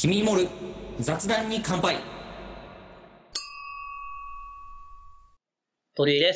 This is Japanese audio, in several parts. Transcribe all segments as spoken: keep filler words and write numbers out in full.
君に盛る雑談に乾杯。 鳥居です。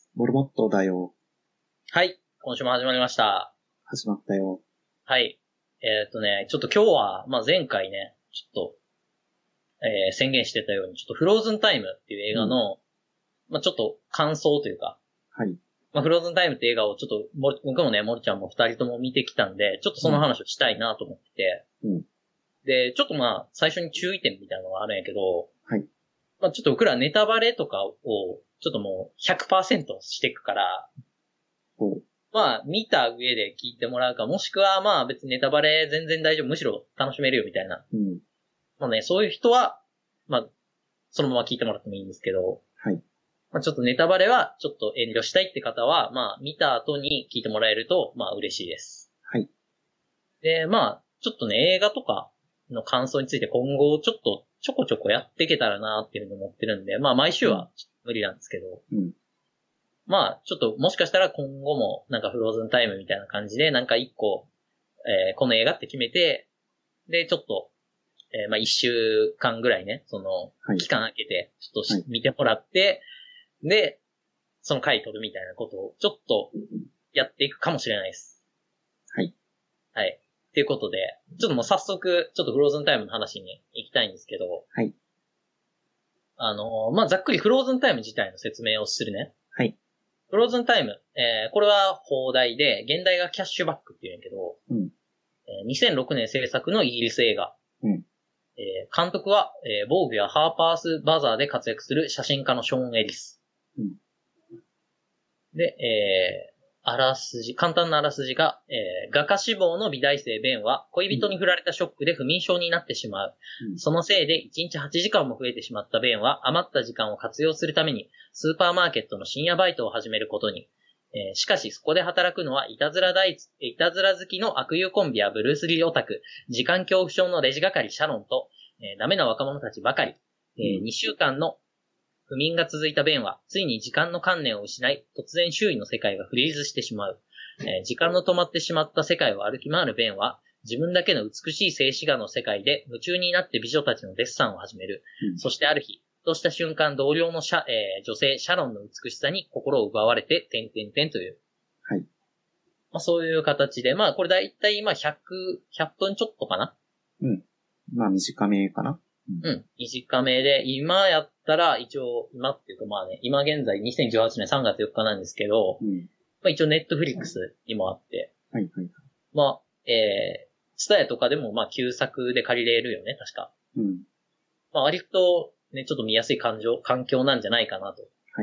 モルモットだよ。 はい。今週も始まりました。 始まったよ。 はい。えーっとね、ちょっと今日は、まあ、前回ね、ちょっと、えー、宣言してたように、ちょっとフローズンタイムっていう映画の、うん、まあ、ちょっと感想というか、 はい。 まあ、フローズンタイムって映画をちょっと、僕もね、モルちゃんも二人とも見てきたんで、ちょっとその話をしたいなと思ってて、うん、で、ちょっとまあ、最初に注意点みたいなのがあるんやけど、 はい。 まあ、ちょっと僕らネタバレとかを、ちょっともう ひゃくパーセント していくから、まあ、見た上で聞いてもらうか、もしくはまあ別にネタバレ全然大丈夫、むしろ楽しめるよみたいな。うん。まあね、そういう人は、まあ、そのまま聞いてもらってもいいんですけど、 はい。 まあちょっとネタバレはちょっと遠慮したいって方は、まあ見た後に聞いてもらえると、まあ嬉しいです。 はい。 で、まあ、ちょっとね、映画とかの感想について今後ちょっとちょこちょこやっていけたらなっていうふうに思ってるんで、まあ毎週は無理なんですけど、うん。まあ、ちょっともしかしたら今後もなんかフローズンタイムみたいな感じでなんか一個、えー、この映画って決めて、で、ちょっと、えー、まあ一週間ぐらいね、その、期間空けて、ちょっと、はい、見てもらって、で、その回取るみたいなことをちょっとやっていくかもしれないです。 はい。 はい。ということで、ちょっともう早速、ちょっとフローズンタイムの話に行きたいんですけど、 はい。 あのー、まあざっくりフローズンタイム自体の説明をするね。 はい。 フローズンタイム、えー、これは邦題で、現代がキャッシュバックっていうんやけど、うん、えー、にせんろくねん制作のイギリス映画。うん、えー、監督は、えー、ボーグやハーパースバザーで活躍する写真家のショーン・エリス。うん、で、えー、あらすじ、簡単なあらすじが、えー、画家志望の美大生ベンは恋人に振られたショックで不眠症になってしまう。うん、そのせいでいちにちはちじかんも増えてしまったベンは余った時間を活用するためにスーパーマーケットの深夜バイトを始めることに。えー、しかしそこで働くのはいたずら大、いたずら好きの悪友コンビやブルース・リーオタク、時間恐怖症のレジ係シャロンと、えー、ダメな若者たちばかり。えー、にしゅうかんの不眠が続いたベンは、ついに時間の観念を失い、突然周囲の世界がフリーズしてしまう。えー、時間の止まってしまった世界を歩き回るベンは、自分だけの美しい静止画の世界で夢中になって美女たちのデッサンを始める。うん、そしてある日、ふとした瞬間同僚のシャ、えー、女性シャロンの美しさに心を奪われて、点々点という。 はい。 まあそういう形で、まあこれだいたい今ひゃく、ひゃっぷんちょっとかな。 うん。まあ短めかな。 うん。短めで、今やったら、一応、今っていうかまあね、今現在にせんじゅうはちねんさんがつよっかなんですけど、うん、まあ一応ネットフリックスにもあって、 はいはい。 まあ、えー、ツタヤとかでもまあ旧作で借りれるよね、確か。うん。まあ割とね、ちょっと見やすい環境、環境なんじゃないかなと。 はい。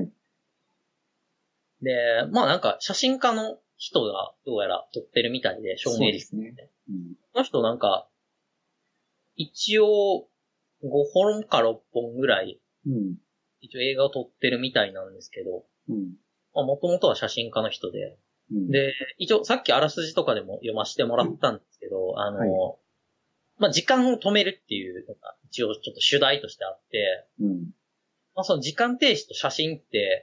で、まあなんか写真家の人がどうやら撮ってるみたいで、ショーン・エリス。 そうですね。うん。 この人なんか、一応、ごほんかろっぽんぐらい、うん、一応映画を撮ってるみたいなんですけど、うん、まあ元々は写真家の人で、うん、で、一応さっきあらすじとかでも読ませてもらったんですけど、あの、はい、まあ時間を止めるっていうのが一応ちょっと主題としてあって、うん、まあその時間停止と写真って、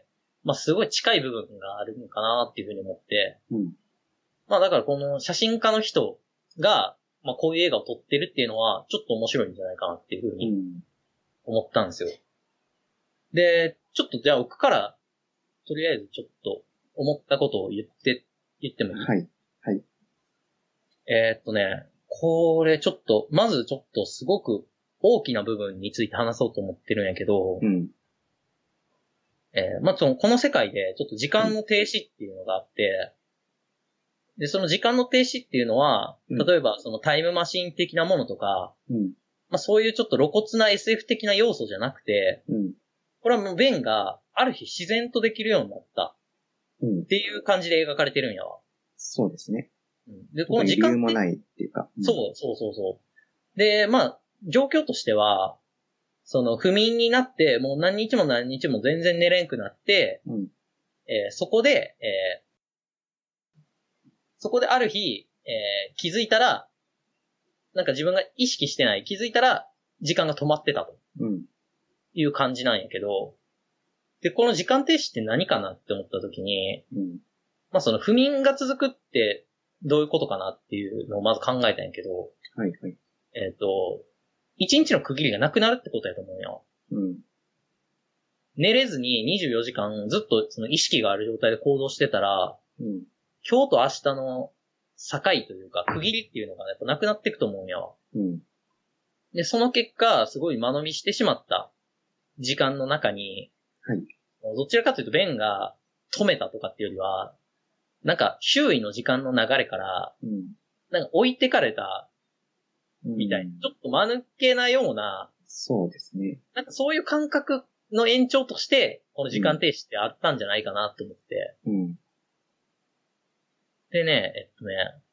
まあすごい近い部分があるのかなっていうふうに思って、うん、まあだからこの写真家の人が、まあこういう映画を撮ってるっていうのはちょっと面白いんじゃないかなっていうふうに思ったんですよ。で、ちょっとじゃあ僕からとりあえずちょっと思ったことを言って、言ってもいい？ はい。はい。 えー、っとね、これちょっと、まずちょっとすごく大きな部分について話そうと思ってるんやけど、うん、えー、まあその、この世界でちょっと時間の停止っていうのがあって、で、その時間の停止っていうのは、例えばそのタイムマシン的なものとか、うん、まあそういうちょっと露骨な エスエフ 的な要素じゃなくて、うん、これはもうベンがある日自然とできるようになったっていう感じで描かれてるんやわ。 そうですね。 うん、 で、この時間理由もないっていうか、 うん。そうそうそうそう。で、まあ、状況としては、その不眠になって、もう何日も何日も全然寝れんくなって、うん、えー、そこで、えー、そこである日、えー、気づいたら、なんか自分が意識してない、気づいたら時間が止まってたと。うん。いう感じなんやけど、で、この時間停止って何かなって思った時に、うん、まあその不眠が続くってどういうことかなっていうのをまず考えたんやけど、 はいはい。 えっと、 一日の区切りがなくなるってことやと思うよ。 うん。 寝れずににじゅうよじかんずっとその意識がある状態で行動してたら、 うん。 今日と明日の境というか区切りっていうのがやっぱなくなっていくと思うんやわ。 うん。 で、その結果、すごい間延びしてしまった時間の中に、 はい。 どちらかというとベンが止めたとかっていうよりは、なんか周囲の時間の流れから、 うん。 なんか置いてかれたみたいな、うん、ちょっと間抜けなような、 そうですね。 なんかそういう感覚の延長として、この時間停止ってあったんじゃないかなと思って。 うん。 でね、えっとね、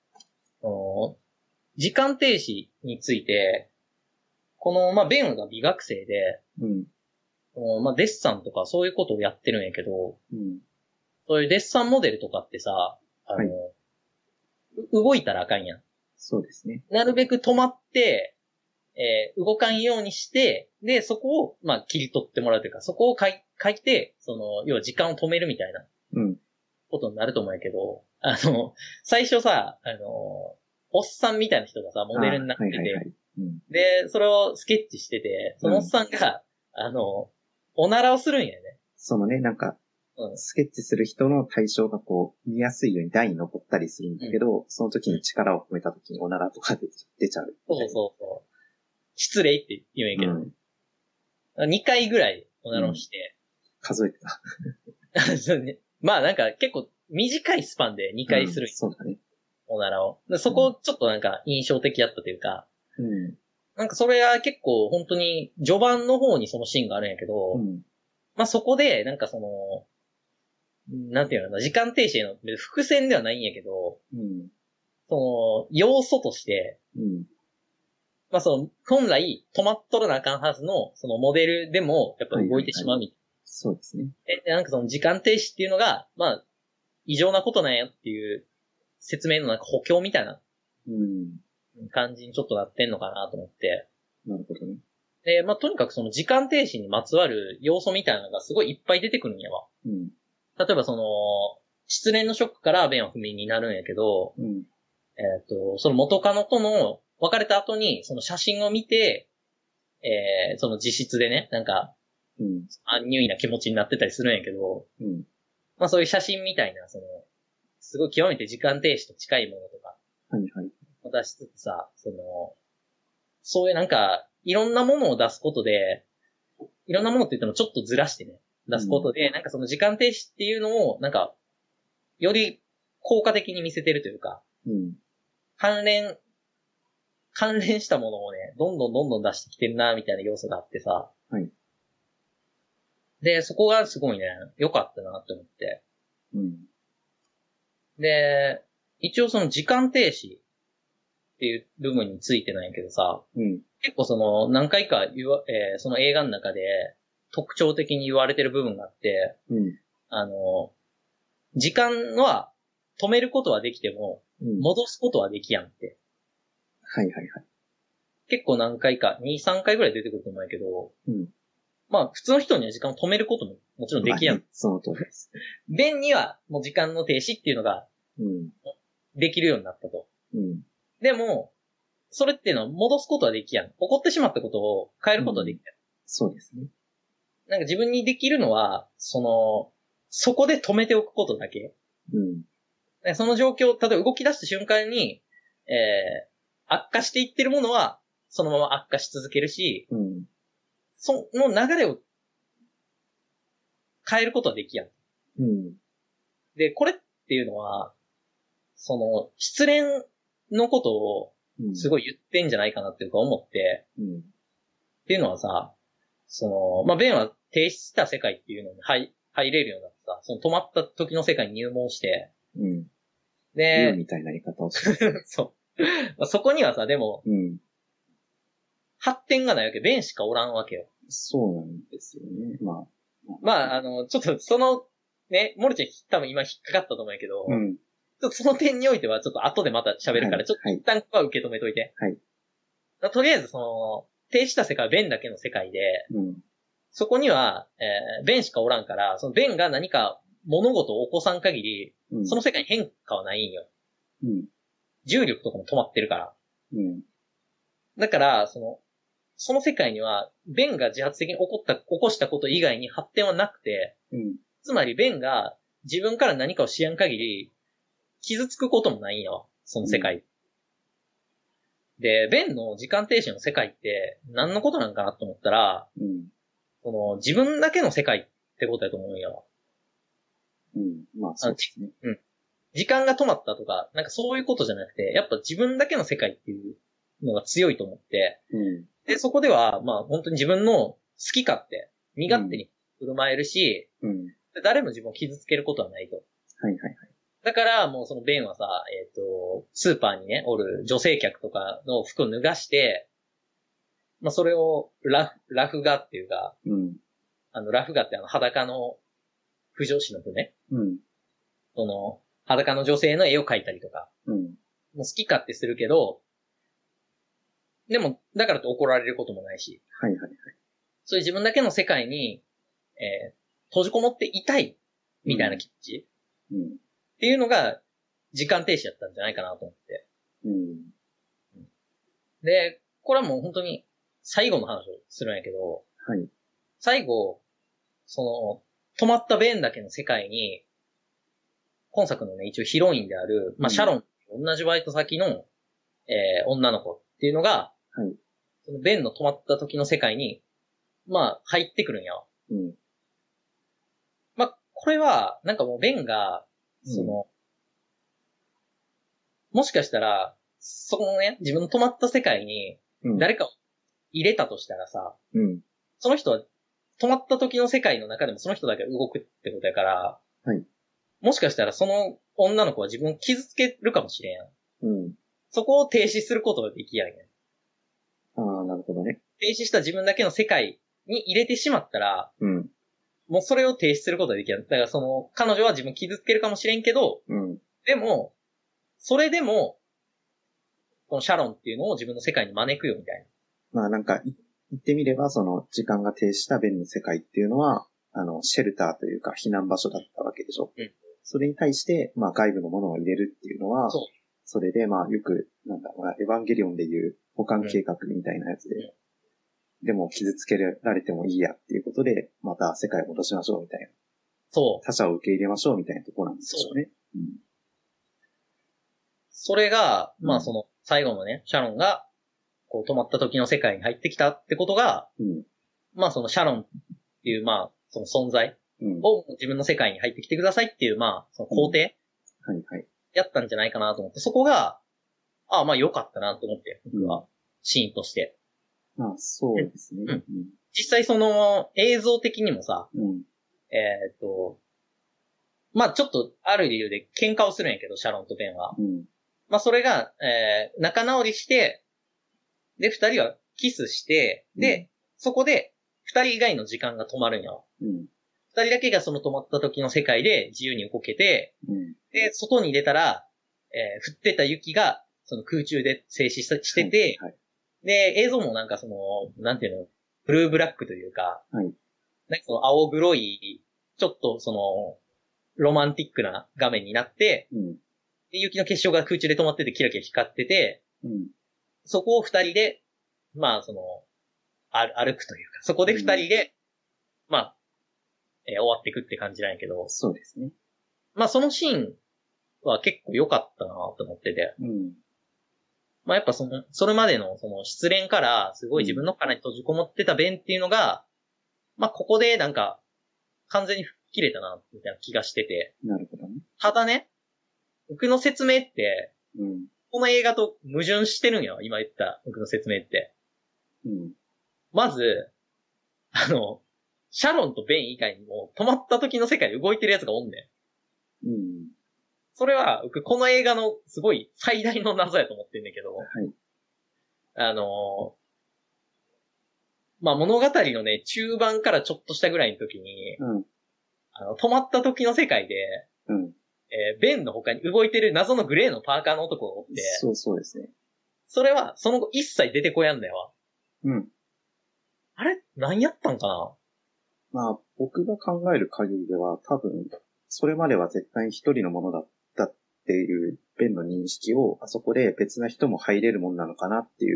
時間停止について、この、まあ、ベンが美学生で、 うん。 まあ、デッサンとかそういうことをやってるんやけど、 うん。 そういうデッサンモデルとかってさ、あの、はい、動いたらあかんやん。 そうですね。 なるべく止まって、えー、動かんようにして、で、そこを、まあ、切り取ってもらうというか、そこを書い書いて、その、要は時間を止めるみたいな、うん。ことになると思うんやけど、あの、最初さ、あの、おっさんみたいな人がさ、モデルになってて、はいはいはい、うん、で、それをスケッチしてて、そのおっさんが、うん、あの、おならをするんやね。 そのね、なんか、うん、スケッチする人の対象がこう、見やすいように台に残ったりするんだけど、うん、その時に力を込めた時におならとか出出ちゃう。 そうそうそう。失礼って言うんやけど、うん、にかいぐらいおならをして。 うん、数えてた。 そうね。まあなんか結構短いスパンでにかいする、うん。 そうだね。 おならを。そこちょっとなんか印象的だったというか、 うん、 なんかそれは結構本当に序盤の方にそのシーンがあるんやけど、うん、まあそこでなんかその、なんていうのかな、時間停止の伏線ではないんやけど、うん、その要素として、うん、まあその本来止まっとらなあかんはずのそのモデルでもやっぱ動いてしまうみたいな。はいはいはい、 そうですね。 で、なんかその時間停止っていうのが、まあ異常なことなんやっていう説明のなんか補強みたいな感じにちょっとなってんのかなと思って。 なるほどね。 で、まあとにかくその時間停止にまつわる要素みたいなのがすごいいっぱい出てくるんやわ。うん、例えばその、失恋のショックからベンは不眠になるんやけど、うん、えっと、その元カノとの別れた後にその写真を見て、えー、その自室でね、なんか、うん、安入意な気持ちになってたりするんやけど、うん、まあそういう写真みたいな、その、すごい極めて時間停止と近いものとか、 はいはい。 出しつつさ、その、そういうなんか、いろんなものを出すことで、いろんなものって言ってもちょっとずらしてね、出すことで、うん、なんかその時間停止っていうのを、なんか、より効果的に見せてるというか、うん、関連、関連したものをね、どんどんどんどん出してきてるな、みたいな要素があってさ、 はい。 で、そこがすごいね、良かったなって思って。 うん。 で、一応その時間停止っていう部分についてなんやけどさ、うん、結構その何回か言わ、えー、その映画の中で特徴的に言われてる部分があって、うん、あの、時間は止めることはできても、戻すことはできやんって。 はいはいはい。 結構何回か、に、さんかいぐらい出てくると思うんやけど、うん、まあ普通の人には時間を止めることももちろんできやん。 まあね、その通りです。 ベンにはもう時間の停止っていうのが、できるようになったと。うん、でも、それっていうのは戻すことはできやん。起こってしまったことを変えることはできやん。うん、 そうですね。 なんか自分にできるのは、その、そこで止めておくことだけ。うん。その状況、例えば動き出した瞬間に、えー、悪化していってるものは、そのまま悪化し続けるし、うん、その流れを変えることはできやん。うん。で、これっていうのは、その、失恋のことを、すごい言ってんじゃないかなっていうか思って、うん、っていうのはさ、その、まあ、ベンは停止した世界っていうのに入、入れるようになってさ、その止まった時の世界に入門して、うん、 で、みたいな言い方をして。 そう。まあ、そこにはさ、でも、うん、発展がないわけ、ベンしかおらんわけよ。 そうなんですよね。まあ。 まあ、あの、ちょっとその、ね、モルちゃん多分今引っかかったと思うんやけど、うん、ちょっとその点においてはちょっと後でまた喋るから、はい、ちょっと一旦ここは受け止めといて。はい。とりあえずその、停止した世界はベンだけの世界で、うん、そこには、えー、ベンしかおらんから、そのベンが何か物事を起こさん限り、うん、その世界に変化はないんよ。うん、重力とかも止まってるから。うん、だから、その、 その世界には、ベンが自発的に起こった、起こしたこと以外に発展はなくて、 うん、 つまりベンが自分から何かを知らん限り、傷つくこともないんよ、その世界。うん、で、ベンの時間停止の世界って何のことなんかなと思ったら、うん、その自分だけの世界ってことだと思うんよ。 うん、まあそうですね。 うん。時間が止まったとか、なんかそういうことじゃなくて、やっぱ自分だけの世界っていうのが強いと思って、うん、で、そこでは、まあ本当に自分の好き勝手、身勝手に振る舞えるし、うん、誰も自分を傷つけることはないと。 はいはいはい。 だからもうそのベンはさ、えっと、スーパーにね、おる女性客とかの服を脱がして、まあそれをラフ、ラフ画っていうか、うん、あの、ラフ画ってあの裸の不女子の船、うん、その、裸の女性の絵を描いたりとか、うん、もう好き勝手するけど、でも、だからって怒られることもないし、 はいはいはい。 そういう自分だけの世界に、えー、閉じこもっていたい、みたいな気持ち、うんうん、っていうのが、時間停止だったんじゃないかなと思って。うん、で、これはもう本当に最後の話をするんやけど、はい、最後、その、止まったベンだけの世界に、今作のね、一応ヒロインである、まあ、シャロン、うん、同じバイト先の、えー、女の子っていうのが、はい、そのベンの止まった時の世界に、まあ、入ってくるんや。うん、まあ、これは、なんかもうベンが、その、うん、もしかしたら、そこのね、自分の止まった世界に、誰かを入れたとしたらさ、うん、その人は、止まった時の世界の中でもその人だけ動くってことやから、はい、もしかしたらその女の子は自分を傷つけるかもしれんやん。うん、そこを停止することができやんやん。 ああ、なるほどね。 停止した自分だけの世界に入れてしまったら、うん、もうそれを停止することができる。だからその、彼女は自分を傷つけるかもしれんけど、うん、でも、それでも、このシャロンっていうのを自分の世界に招くよみたいな。まあなんか、言ってみれば、その、時間が停止したベンの世界っていうのは、あの、シェルターというか避難場所だったわけでしょ。うん、それに対して、まあ外部のものを入れるっていうのは、そう。それで、まあよく、なんだろうな、エヴァンゲリオンでいう保管計画みたいなやつで、うん、でも傷つけられてもいいやっていうことで、また世界を戻しましょうみたいな。そう。他者を受け入れましょうみたいなところなんですよね。そう。うん、 それが、まあその、最後のね、シャロンが、こう止まった時の世界に入ってきたってことが、うん、まあそのシャロンっていう、まあ、その存在を自分の世界に入ってきてくださいっていう、まあ、その肯定、うん、はいはい。やったんじゃないかなと思って、そこが、ああ、まあ良かったなと思って、僕は、シーンとして。 まあ、そうですね。うん、 実際その、映像的にもさ、うん、えー、っと、まあちょっと、ある理由で喧嘩をするんやけど、シャロンとベンは。うん、まあそれが、えー、仲直りして、で、二人はキスして、で、うん、そこで、二人以外の時間が止まるんよ。うん、二人だけがその止まった時の世界で自由に動けて、うん、で、外に出たら、えー、降ってた雪が、その空中で静止してて、はいはい、で、映像もなんかその、なんていうの、ブルーブラックというか、はい、なんかその青黒い、ちょっとその、ロマンティックな画面になって、うん、で雪の結晶が空中で止まっててキラキラ光ってて、うん、そこを二人で、まあその、歩くというか、そこで二人で、うん、まあ、えー、終わっていくって感じなんやけど、 そうですね。 まあそのシーンは結構良かったなと思ってて、うん、まあやっぱその、それまでのその失恋からすごい自分の殻に閉じこもってたベンっていうのが、まあここでなんか完全に吹っ切れたな、みたいな気がしてて。 なるほどね。 ただね、僕の説明って、うん、この映画と矛盾してるんよ、今言った僕の説明って。うん、まず、あの、シャロンとベン以外にも止まった時の世界で動いてるやつがおんねん。うん。それは、僕この映画のすごい最大の謎やと思ってんだけど、はい。あの、まあ、物語のね、中盤からちょっとしたぐらいの時に、うん、あの、止まった時の世界で、うん、えー、ベンの他に動いてる謎のグレーのパーカーの男がおって、 そうそうですね。 それは、その後一切出てこやんだよ。うん。あれ何やったんかな？ まあ、僕が考える限りでは、多分、それまでは絶対に一人のものだったっていう、ベンの認識を、あそこで別な人も入れるもんなのかなっていう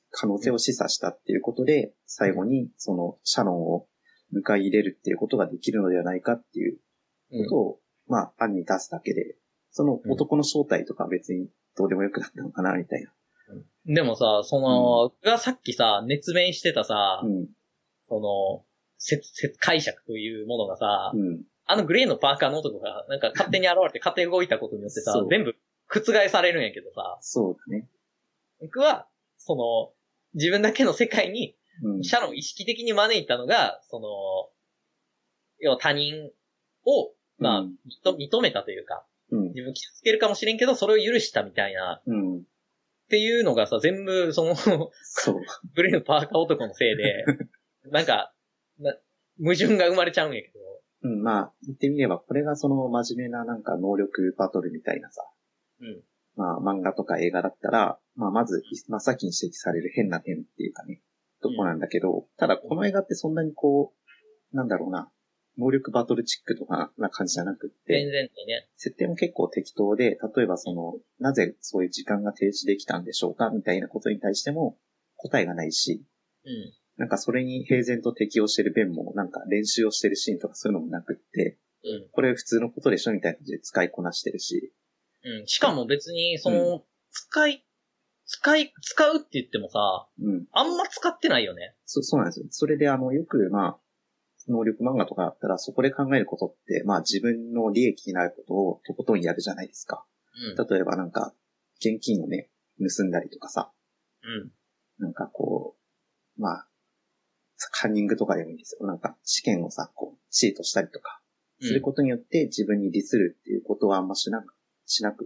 可能性を示唆したっていうことで、最後にそのシャロンを迎え入れるっていうことができるのではないかっていうことを、うん、まあ、案に出すだけで、その男の正体とか別にどうでもよくなったのかな、みたいな。 うん、でもさ、その、うん、がさっきさ、熱弁してたさ、うん、その、せ、せ、解釈というものがさ、うん、あのグレーのパーカーの男が、なんか勝手に現れて勝手に動いたことによってさ、全部覆されるんやけどさ、 そうだね。 僕は、その、自分だけの世界に、シャロンを意識的に招いたのが、その、要は他人を、まあ、うん、認めたというか、うん、自分傷つけるかもしれんけど、それを許したみたいな、うん、っていうのがさ、全部、その、そうブレーのパーカー男のせいで、なんかな、矛盾が生まれちゃうんやけど。 うん、まあ、言ってみれば、これがその真面目ななんか能力バトルみたいなさ、うん、まあ、漫画とか映画だったら、まあ、まず、真っ先に指摘される変な点っていうかね、とこなんだけど、うん、ただこの映画ってそんなにこう、なんだろうな、能力バトルチックとかな感じじゃなくって、 全然ね。 設定も結構適当で、例えばその、なぜそういう時間が停止できたんでしょうかみたいなことに対しても答えがないし、うん、なんかそれに平然と適応してるベンもなんか練習をしてるシーンとかそういうのもなくって、うん、これ普通のことでしょみたいな感じで使いこなしてるし、 うん、しかも別に、その、うん、使い、使い、使うって言ってもさ、うん、あんま使ってないよね。 そう、そうなんですよ。それであの、よくまあ、能力漫画とかだったら、そこで考えることって、まあ自分の利益になることをとことんやるじゃないですか。うん、例えばなんか、現金をね、盗んだりとかさ、うん、なんかこう、まあ、カンニングとかでもいいですよ。なんか試験をさ、こう、チートしたりとか、することによって自分に利するっていうことはあんましなく、しなくって、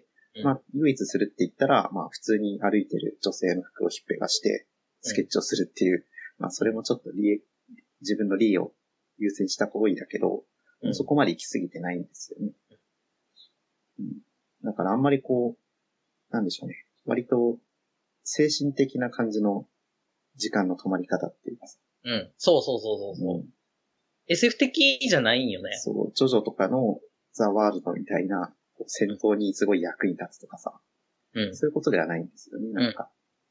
うん、まあ、唯一するって言ったら、まあ普通に歩いてる女性の服をひっぺがして、スケッチをするっていう、うん、まあそれもちょっと利益、自分の利益を優先した行為だけど、うん、そこまで行き過ぎてないんですよね。うん、だからあんまりこう、なんでしょうね。割と精神的な感じの時間の止まり方っていうかさ。 うん。そうそうそうそう。うん、エスエフ 的じゃないんよね。 そう。ジョジョとかのザ・ワールドみたいな戦闘にすごい役に立つとかさ。うん。そういうことではないんですよね、なんか。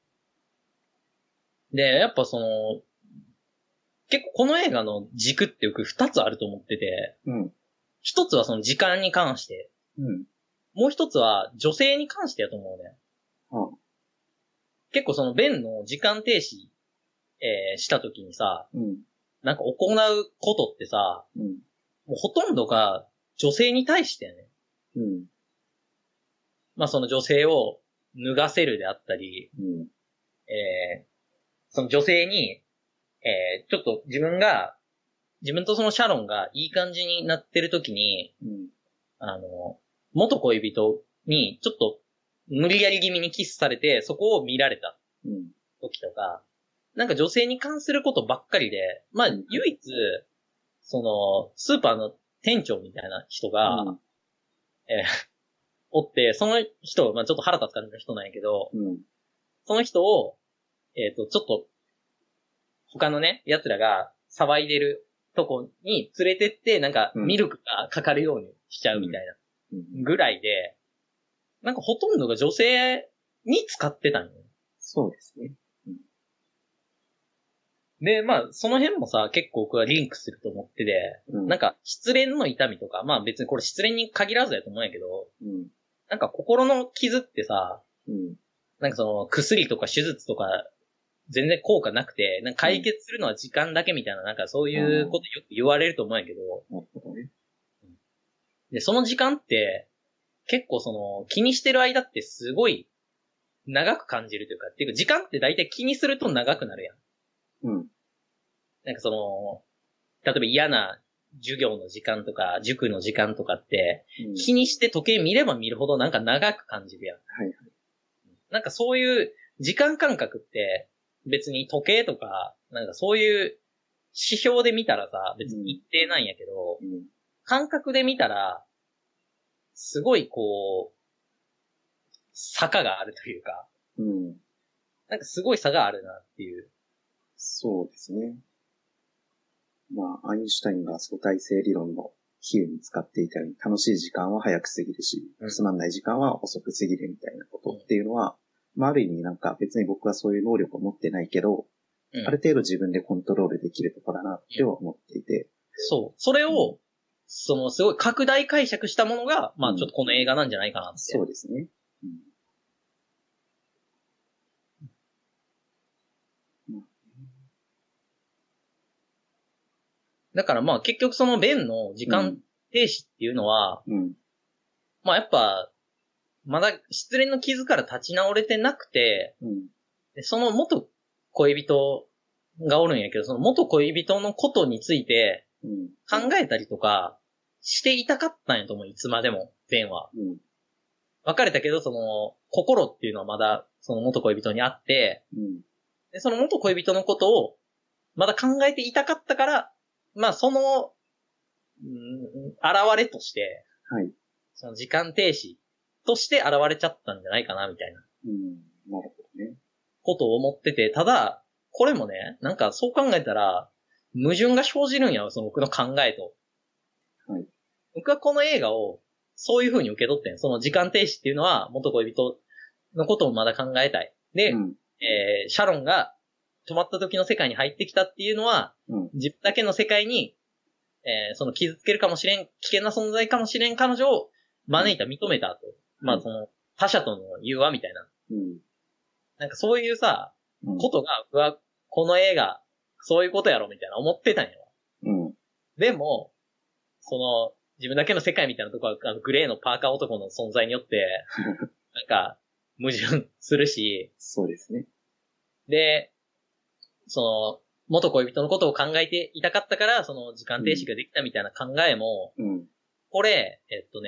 うん、で、やっぱその、結構この映画の軸ってよく二つあると思ってて、うん。一つはその時間に関して、うん。もう一つは女性に関してやと思うね。うん。結構そのベンの時間停止、えー、した時にさ、うん。なんか行うことってさ、うん。もうほとんどが女性に対してね。うん。まあその女性を脱がせるであったり、うん。えー、その女性に、えー、ちょっと自分が、自分とそのシャロンがいい感じになってる時に、うん、あの、元恋人にちょっと無理やり気味にキスされて、そこを見られた時とか、うん、なんか女性に関することばっかりで、まあ、唯一、その、スーパーの店長みたいな人が、うん、えー、おって、その人、まあちょっと腹立つ感じの人なんやけど、うん、その人を、えっと、ちょっと、他のね、奴らが騒いでるとこに連れてって、なんかミルクがかかるようにしちゃうみたいなぐらいで、なんかほとんどが女性に使ってたんよ。 そうですね。うん、 で、まあ、その辺もさ、結構僕はリンクすると思ってて、うん、なんか失恋の痛みとか、まあ別にこれ失恋に限らずやと思うんやけど、うん、なんか心の傷ってさ、うん、なんかその薬とか手術とか、全然効果なくて、なんか解決するのは時間だけみたいな、なんかそういうことよく言われると思うんやけど、うん、で、その時間って、結構その、気にしてる間ってすごい長く感じるというか、っていうか時間って大体気にすると長くなるやん。うん。なんかその、例えば嫌な授業の時間とか、塾の時間とかって、うん、気にして時計見れば見るほどなんか長く感じるやん。はいはい。なんかそういう時間感覚って、別に時計とか、なんかそういう指標で見たらさ、別に一定なんやけど、うん、感覚で見たら、すごいこう、坂があるというか、うん、なんかすごい差があるなっていう。 そうですね。まあ、アインシュタインが相対性理論の比喩に使っていたように、楽しい時間は早く過ぎるし、うん、つまんない時間は遅く過ぎるみたいなことっていうのは、 まあ、ある意味なんか別に僕はそういう能力を持ってないけど、うん、ある程度自分でコントロールできるところだなっては思っていて。 そう。それを、うん、そのすごい拡大解釈したものが、まあちょっとこの映画なんじゃないかなって。うん、 そうですね。うんだからまあ結局そのベンの時間停止っていうのは、うん、まあやっぱ、まだ失恋の傷から立ち直れてなくて、うん、でその元恋人がおるんやけど、その元恋人のことについて考えたりとかしていたかったんやと思う、いつまでも、ベンは。うん、別れたけど、その、心っていうのはまだその元恋人にあって、うん、でその元恋人のことをまだ考えていたかったから、まあその、うん、現れとして、はい。その時間停止として現れちゃったんじゃないかな、みたいな。 うん、なるほどね。 ことを思ってて、ただ、これもね、なんかそう考えたら、矛盾が生じるんやわ、その僕の考えと。はい。僕はこの映画を、そういう風に受け取ってん。その時間停止っていうのは、元恋人のことをまだ考えたい。で、うん、えー、シャロンが止まった時の世界に入ってきたっていうのは、うん、自分だけの世界に、えー、その傷つけるかもしれん、危険な存在かもしれん彼女を招いた、認めたと。うん、まあその、他者との融和みたいな。うん、なんかそういうさ、うん、ことが、僕はこの映画、そういうことやろみたいな思ってたんよ。うん、でも、その、自分だけの世界みたいなとこは、あのグレーのパーカー男の存在によって、なんか、矛盾するし。 そうですね。 で、その、元恋人のことを考えていたかったから、その時間停止ができたみたいな考えも、うん、これ、えっとね、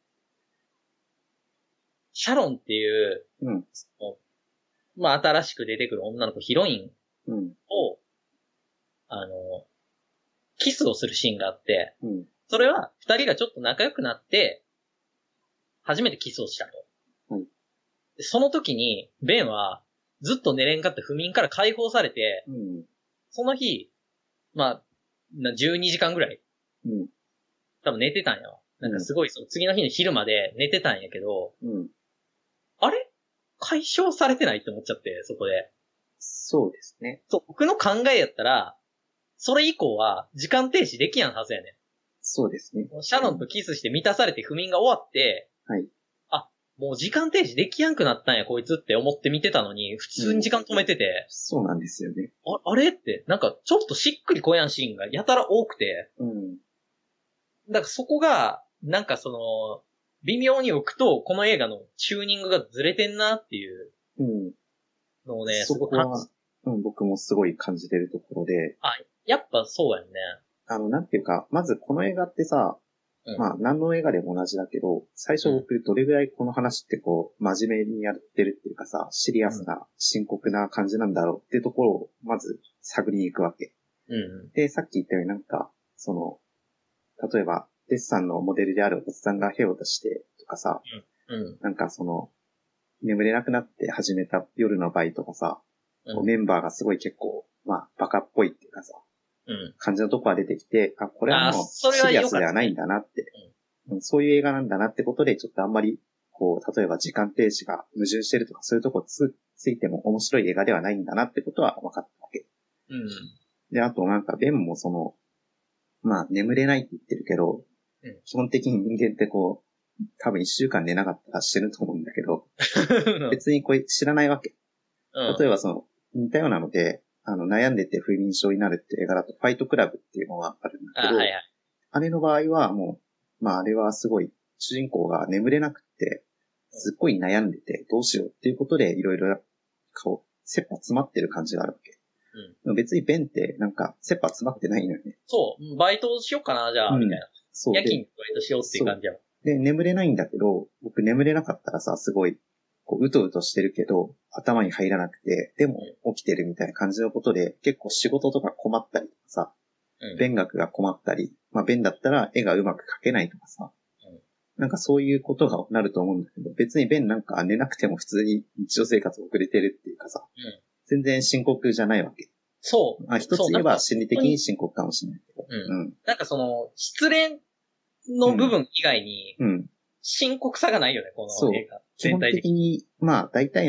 シャロンっていう、うん、まあ新しく出てくる女の子、ヒロインを、うん、あの、キスをするシーンがあって、うん、それは二人がちょっと仲良くなって、初めてキスをしたと。はい、でその時に、ベンは、ずっと寝れんかって不眠から解放されて、うん、その日、まあ、じゅうにじかんぐらい、うん、多分寝てたんやわ。なんかすごい、その次の日の昼まで寝てたんやけど、うん、あれ解消されてないって思っちゃって、そこで。 そうですね。 そう、僕の考えやったら、それ以降は時間停止できやんはずやねん。 そうですね。 シャロンとキスして満たされて不眠が終わって、はい。あ、もう時間停止できやんくなったんや、こいつって思って見てたのに、普通に時間止めてて。うん、 そうなんですよね。 あ、あれって、なんかちょっとしっくりこやんシーンがやたら多くて。うん。だからそこが、なんかその、微妙に置くと、この映画のチューニングがずれてんなっていうのをね、 うん、すごく感じ、うん、僕もすごい感じてるところで。 あ、やっぱそうやんね。 あの、なんていうか、まずこの映画ってさ、うん、まあ、何の映画でも同じだけど、最初僕どれぐらいこの話ってこう、真面目にやってるっていうかさ、シリアスな、深刻な感じなんだろうっていうところを、まず探りに行くわけ。うん、で、さっき言ったようになんか、その、例えば、デッサンのモデルであるおっさんがヘを出してとかさ、うんうん、なんかその、眠れなくなって始めた夜のバイとかさ、うん、メンバーがすごい結構、まあ、バカっぽいっていうかさ、うん、感じのとこが出てきて、あ、これはもうシリアスではないんだなって、うん、そういう映画なんだなってことで、ちょっとあんまり、こう、例えば時間停止が矛盾してるとか、そういうとこつ、ついても面白い映画ではないんだなってことは分かったわけ。うん、で、あとなんか、ベンもその、まあ、眠れないって言ってるけど、うん、基本的に人間ってこう、多分一週間寝なかったら死ぬと思うんだけど、別にこれ知らないわけ。うん、例えばその、似たようなので、あの、悩んでて不眠症になるって映画だと、ファイトクラブっていうのがあるんだけど、あ、はいはい、あれの場合はもう、まああれはすごい、主人公が眠れなくって、すっごい悩んでて、どうしようっていうことで、いろいろ、こう、切羽詰まってる感じがあるわけ。うん、別にベンってなんか切羽詰まってないのよね。 そう。バイトしようかな、じゃあ、うん、みたいな。そう。夜勤バイトしようっていう感じやもん。 で、眠れないんだけど、僕眠れなかったらさ、すごい、こう、うとうとしてるけど、頭に入らなくて、でも起きてるみたいな感じのことで、結構仕事とか困ったりとかさ、うん、勉学が困ったり、まあ、弁だったら絵がうまく描けないとかさ、うん、なんかそういうことがなると思うんだけど、別に弁なんか寝なくても普通に日常生活を送れてるっていうかさ、うん全然深刻じゃないわけ。 そう。 あ、一つ言えば心理的に深刻かもしれないけど。 うん。うん、なんかその、失恋の部分以外に、深刻さがないよね、この映画。 全体的に。基本的に、まあ、大体の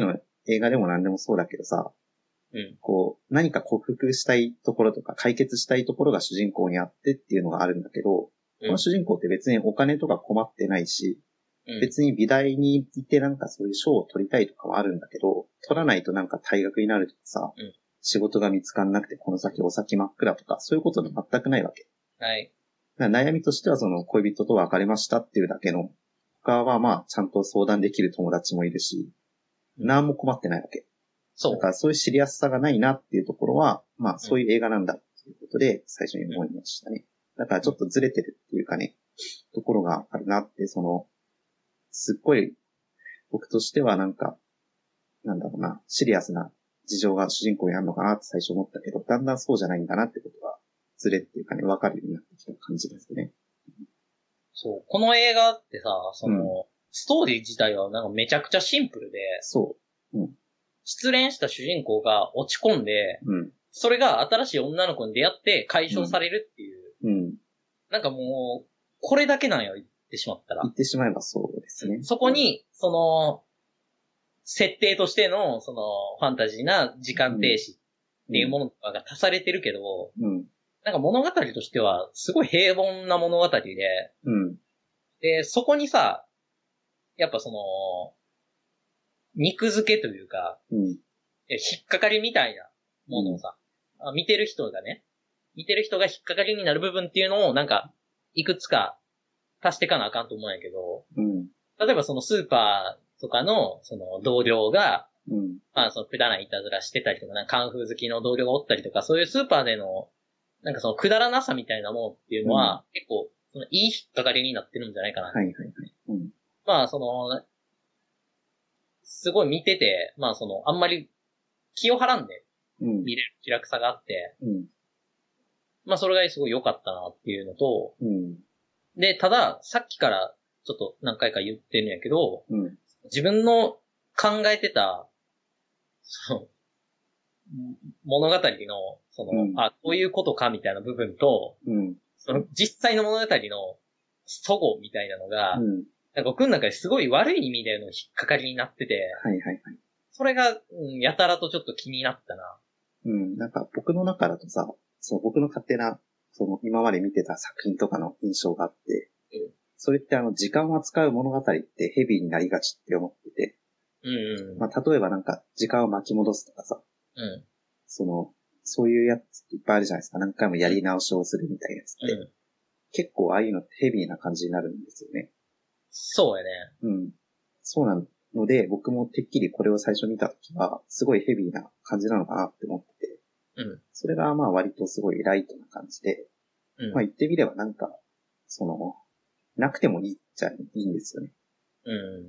映画でも何でもそうだけどさ、 うん。 こう、何か克服したいところとか解決したいところが主人公にあってっていうのがあるんだけど、この主人公って別にお金とか困ってないし、うん、別に美大に行ってなんかそういう賞を取りたいとかはあるんだけど、取らないとなんか退学になるとかさ、うん、仕事が見つかんなくてこの先お先真っ暗とか、そういうことが全くないわけ。 はい。 悩みとしてはその恋人と別れましたっていうだけの、他はまあちゃんと相談できる友達もいるし、何も困ってないわけ。そう。だからそういう知りやすさがないなっていうところは、まあそういう映画なんだっていうことで最初に思いましたね。だからちょっとずれてるっていうかね、ところがあるなって、その、すっごい僕としてはなんか、なんだろうな、シリアスな事情が主人公にあるのかなって最初思ったけど、だんだんそうじゃないんだなってことが、ずれっていうかね、わかるようになってきた感じですね。 そう。この映画ってさ、その、うん、ストーリー自体はなんかめちゃくちゃシンプルで、 そう。うん、 失恋した主人公が落ち込んで、うん、それが新しい女の子に出会って解消されるっていう、うんうん、なんかもう、これだけなんよ、言ってしまったら。 言ってしまえばそうですね。 そこに、その、設定としての、その、ファンタジーな時間停止っていうものとかが足されてるけど、うん、なんか物語としては、すごい平凡な物語で、うん、で、そこにさ、やっぱその、肉付けというか、うん、引っかかりみたいなものをさ、うん、見てる人がね、見てる人が引っかかりになる部分っていうのをなんか、いくつか足していかなあかんと思うんやけど、うん、例えばそのスーパーとかのその同僚が、うん、まあそのくだらないいたずらしてたりとか、なんかカンフー好きの同僚がおったりとか、そういうスーパーでの、なんかそのくだらなさみたいなものっていうのは、うん、結構、そのいい引っかかりになってるんじゃないかな。 はいはいはい。うん、 まあその、すごい見てて、まあその、あんまり気をはらんで見れる気楽さがあって、うん、まあそれがすごい良かったなっていうのと、うん、で、ただ、さっきからちょっと何回か言ってるんやけど、うん、自分の考えてた、その、物語の、その、うん、あ、こういうことかみたいな部分と、うん、その実際の物語の祖語みたいなのが、うん、なんか僕の中ですごい悪い意味での引っかかりになってて、 はいはいはい。 それが、うん、やたらとちょっと気になったな。 うん、なんか僕の中だとさ、そう、僕の勝手な、その今まで見てた作品とかの印象があって、うん、それってあの、時間を扱う物語ってヘビーになりがちって思ってて、うんうん、まあ例えばなんか、時間を巻き戻すとかさ、うん、その、そういうやつっていっぱいあるじゃないですか。何回もやり直しをするみたいなやつって。うん、結構ああいうのってヘビーな感じになるんですよね。 そうやね。 うん。そうなので、僕もてっきりこれを最初見たときは、すごいヘビーな感じなのかなって思ってて。うん。それがまあ割とすごいライトな感じで。うん。まあ言ってみればなんか、その、なくてもいいっちゃいいんですよね。うん。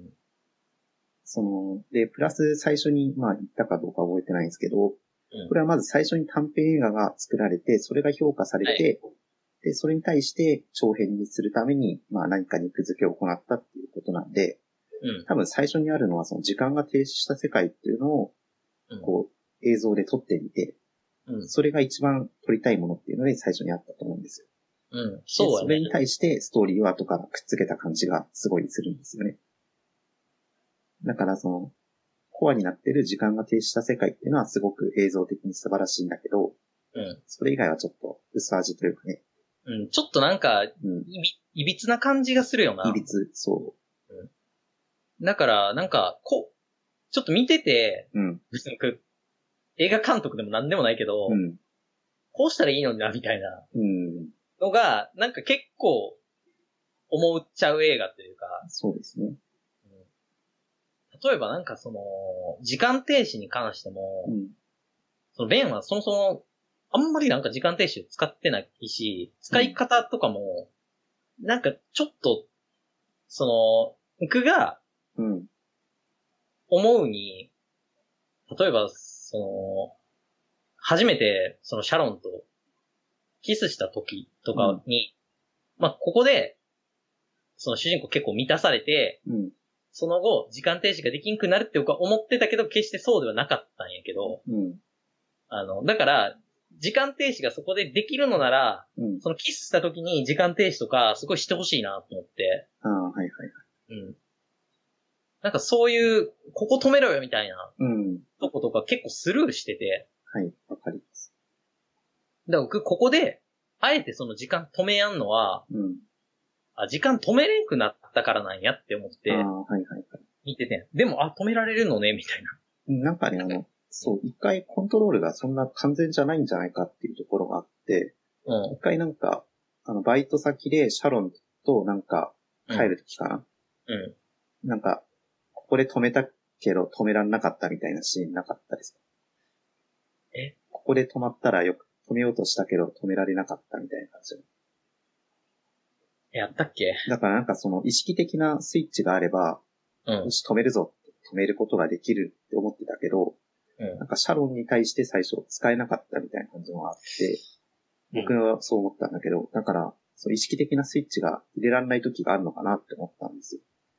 その、で、プラス最初にまあ言ったかどうか覚えてないんですけど、これはまず最初に短編映画が作られて、それが評価されて、はい、で、それに対して長編にするために、まあ何か肉付けを行ったっていうことなんで、うん、多分最初にあるのはその時間が停止した世界っていうのを、こう、映像で撮ってみて、うん、それが一番撮りたいものっていうので最初にあったと思うんですよ。うん、そうだね。それに対してストーリーを後からくっつけた感じがすごいするんですよね。だからその、コアになってる時間が停止した世界っていうのはすごく映像的に素晴らしいんだけど、うん。それ以外はちょっと薄味というかね。 うん、ちょっとなんか、うん、いび、いびつな感じがするよな。 いびつ、そう。 うん。だから、なんか、こう、ちょっと見てて、うん。別に映画監督でもなんでもないけど、うん。こうしたらいいのにな、みたいな。うん。のが、なんか結構、思っちゃう映画というか。 そうですね。 例えばなんかその、時間停止に関しても、うん、そのベンはそもそも、あんまりなんか時間停止を使ってないし、使い方とかも、なんかちょっと、その、僕が、思うに、例えば、その、初めて、そのシャロンとキスした時とかに、うん、まあ、ここで、その主人公結構満たされて、うんその後、時間停止ができんくなるって僕は思ってたけど、決してそうではなかったんやけど、うん、あの、だから、時間停止がそこでできるのなら、うん、そのキスした時に時間停止とか、すごいしてほしいなと思って。 ああ、はいはいはい。 うん。 なんかそういう、ここ止めろよみたいな、 うん。 とことか結構スルーしてて。 はい、わかります。 だから僕、ここで、あえてその時間止めやんのは、うん。あ、時間止めれんくなったからなんやって思って、ああ、はいはいはい。見てて。でも、あ、止められるのね、みたいな。なんかね、あの、そう、一回コントロールがそんな完全じゃないんじゃないかっていうところがあって、うん。一回なんか、あの、バイト先でシャロンとなんか、帰るときかな、うん。うん。なんか、ここで止めたけど止めらんなかったみたいなシーンなかったですか？え？ここで止まったらよく止めようとしたけど止められなかったみたいな感じ。 やったっけ？ だからなんかその意識的なスイッチがあれば、うん、よし止めるぞって止めることができるって思ってたけど、うん、なんかシャロンに対して最初使えなかったみたいな感じがあって、僕はそう思ったんだけど、うん、だからその意識的なスイッチが入れられない時があるのかなって思ったんですよ。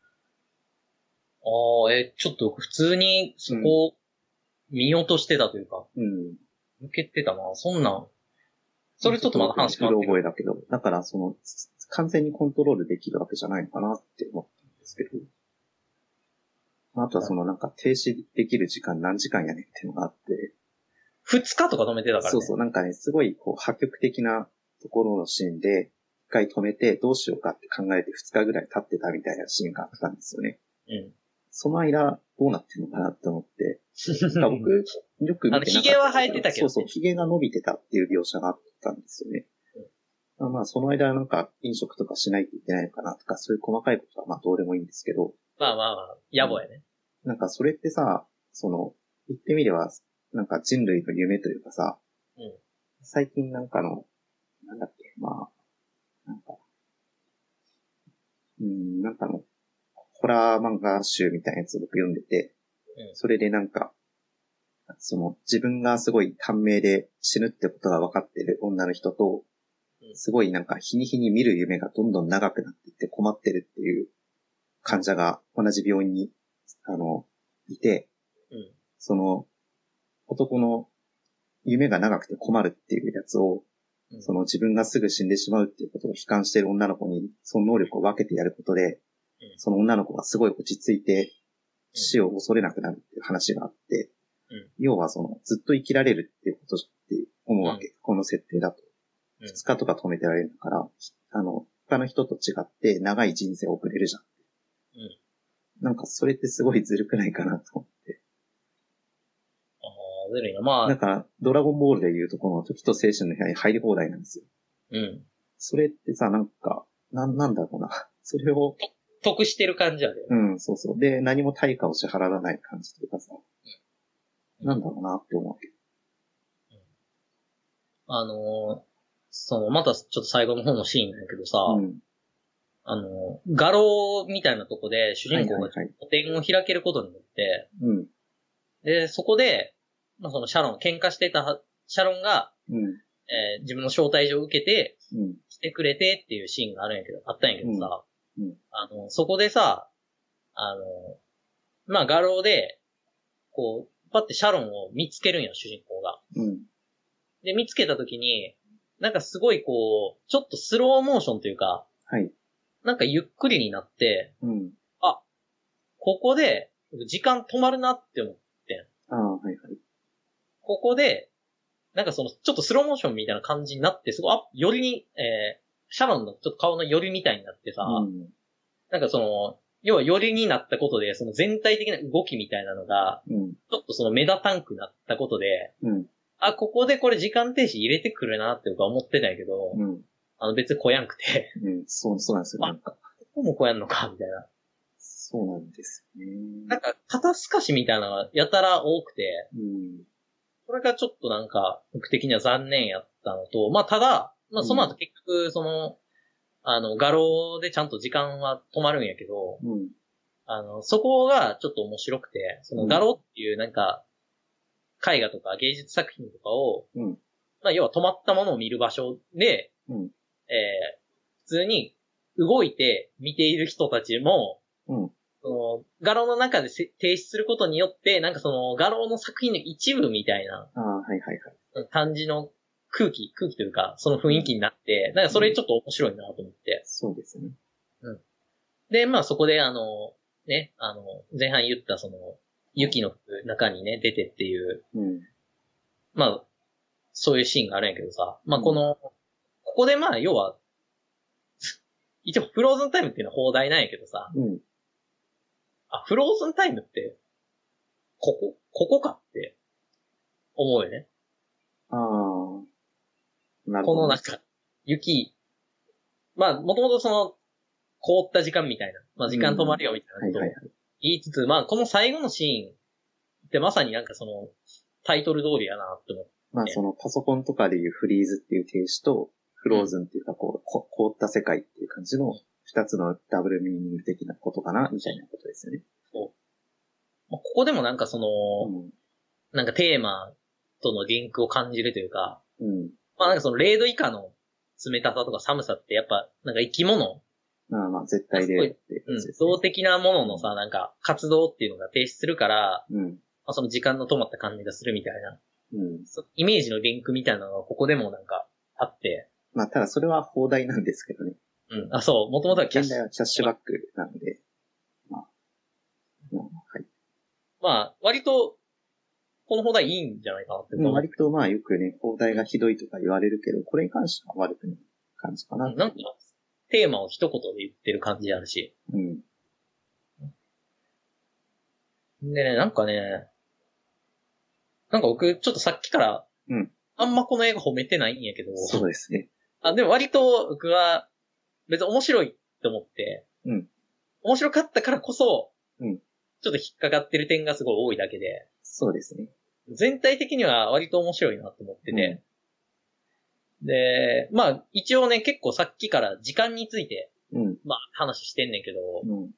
ああ、え、ちょっと普通にそこを見落としてたというか、うん。抜けてたな、そんなん。それちょっとまだ話変わってくる。覚えだけど、だからその、完全にコントロールできるわけじゃないのかなって思ったんですけど。あとはそのなんか停止できる時間何時間やねんっていうのがあって。 二日とか止めてたからね。 そうそう、なんかね、すごいこう破局的なところのシーンで、一回止めてどうしようかって考えて二日ぐらい経ってたみたいなシーンがあったんですよね。うん。その間どうなってんのかなって思って。僕、よく見てなかった。あの、 髭は生えてたけど、 ね。そうそう、髭が伸びてたっていう描写があったんですよね。うん、まあ、その間なんか飲食とかしないといけないのかなとか、そういう細かいことはまあどうでもいいんですけど。 まあまあまあ、野暮やね、 うん。なんかそれってさ、その、言ってみれば、なんか人類の夢というかさ、うん、最近なんかの、なんだっけ、まあ、なんか、うん、なんかの、ホラー漫画集みたいなやつを僕読んでて、うん、それでなんか、その自分がすごい短命で死ぬってことが分かってる女の人と、すごいなんか日に日に見る夢がどんどん長くなっていって困ってるっていう患者が同じ病院に、あの、いて、うん、その男の夢が長くて困るっていうやつを、うん、その自分がすぐ死んでしまうっていうことを悲観している女の子にその能力を分けてやることで、うん、その女の子がすごい落ち着いて死を恐れなくなるっていう話があって、うん、要はそのずっと生きられるっていうことって思うわけ、うん、この設定だと。二日とか止めてられるから、あの、他の人と違って長い人生を送れるじゃん。うん。なんかそれってすごいずるくないかなと思って。 ああ、ずるいな。まあ。 だから、ドラゴンボールでいうとこの時と青春の部屋に入り放題なんですよ。うん。それってさ、なんか、な、なんだろうな。それを。 得してる感じあるよね。 うん、そうそう。で、何も対価を支払わない感じというかさ。うん。なんだろうなって思うわけ。 うん。あのー、その、またちょっと最後の方のシーンなんやけどさ、うん、あの、画廊みたいなとこで主人公が個展を開けることによって、はいはいはい、で、そこで、まあ、そのシャロン、喧嘩してたシャロンが、うんえー、自分の招待状を受けて、うん、来てくれてっていうシーンがあるんやけど、あったんやけどさ、うんうん、あの、そこでさ、あの、まあ、画廊で、こう、パッてシャロンを見つけるんよ、主人公が。うん、で、見つけたときに、なんかすごいこう、ちょっとスローモーションというか、はい。なんかゆっくりになって、うん。あ、ここで、時間止まるなって思ってん。ああ、はいはい。ここで、なんかその、ちょっとスローモーションみたいな感じになって、すごい、あ、よりに、えー、シャロンのちょっと顔のよりみたいになってさ、うん、なんかその、要はよりになったことで、その全体的な動きみたいなのが、うん、ちょっとその目立たんくなったことで、うんあ、ここでこれ時間停止入れてくるなって僕は思ってたんやけど、うん、あの別にこやんくて。 うん、そう、そうなんですよ。なんか。 ここもこやんのかみたいな。 そうなんですね。 なんか、肩透かしみたいなのがやたら多くて、うん、これがちょっとなんか、僕的には残念やったのと、まあただ、まあその後結局、その、うん、あの、画廊でちゃんと時間は止まるんやけど、うん、あの、そこがちょっと面白くて、その画廊っていうなんか、絵画とか芸術作品とかを、うん、まあ要は止まったものを見る場所で、うん、えー、普通に動いて見ている人たちも、うん、その画廊の中で停止することによって、なんかその画廊の作品の一部みたいな感じの空気、空気というか、その雰囲気になって、うん、なんかそれちょっと面白いなと思って。 そうですね。 うん。で、まあそこであの、 ね、あの、前半言ったその、雪の中にね、出てっていう、うん、まあ、そういうシーンがあるんやけどさ、まあこの、うん、ここでまあ要は、一応フローズンタイムっていうのは放題なんやけどさ、うん、あ、フローズンタイムって、ここ、ここかって思うよね。 ああ。なるほど。このなんか、雪、まあもともとその、凍った時間みたいな、まあ時間止まるよみたいなことを言いつつ、まあこの最後のシーンってまさになんかその、タイトル通りやなって思って。 まあそのパソコンとかでいうフリーズっていう停止と、フローズンっていうかこう、こ凍った世界っていう感じの二つのダブルミーニング的なことかなみたいなことですよね。 そう。まあ、ここでもなんかその、うん、なんかテーマとのリンクを感じるというか、うん、まあなんかそのれいど以下の冷たさとか寒さってやっぱなんか生き物、 まあまあ絶対でっていう、ね、うん、動的なもののさ、なんか活動っていうのが停止するから、うん、まあ、その時間の止まった感じがするみたいな、うん、イメージのリンクみたいなのがここでもなんかあって。 まあただそれは放題なんですけどね。 うん。あ、そう。もともとはキャッシュ。現代はキャッシュバックなので。まあ。 まあ、はい。まあ、割と、この放題いいんじゃないかなって思う。割とまあよくね、放題がひどいとか言われるけど、これに関しては悪くない感じかな。 なんか、テーマを一言で言ってる感じあるし。うん。でね、なんかね、なんか僕、ちょっとさっきから、うん。あんまこの映画褒めてないんやけど。 そうですね。 あ、でも割と僕は、別に面白いって思って、うん。面白かったからこそ、うん。ちょっと引っかかってる点がすごい多いだけで。 そうですね。 全体的には割と面白いなと思ってて。うん、で、まあ、一応ね、結構さっきから時間について、うん。まあ、話してんねんけど、うん。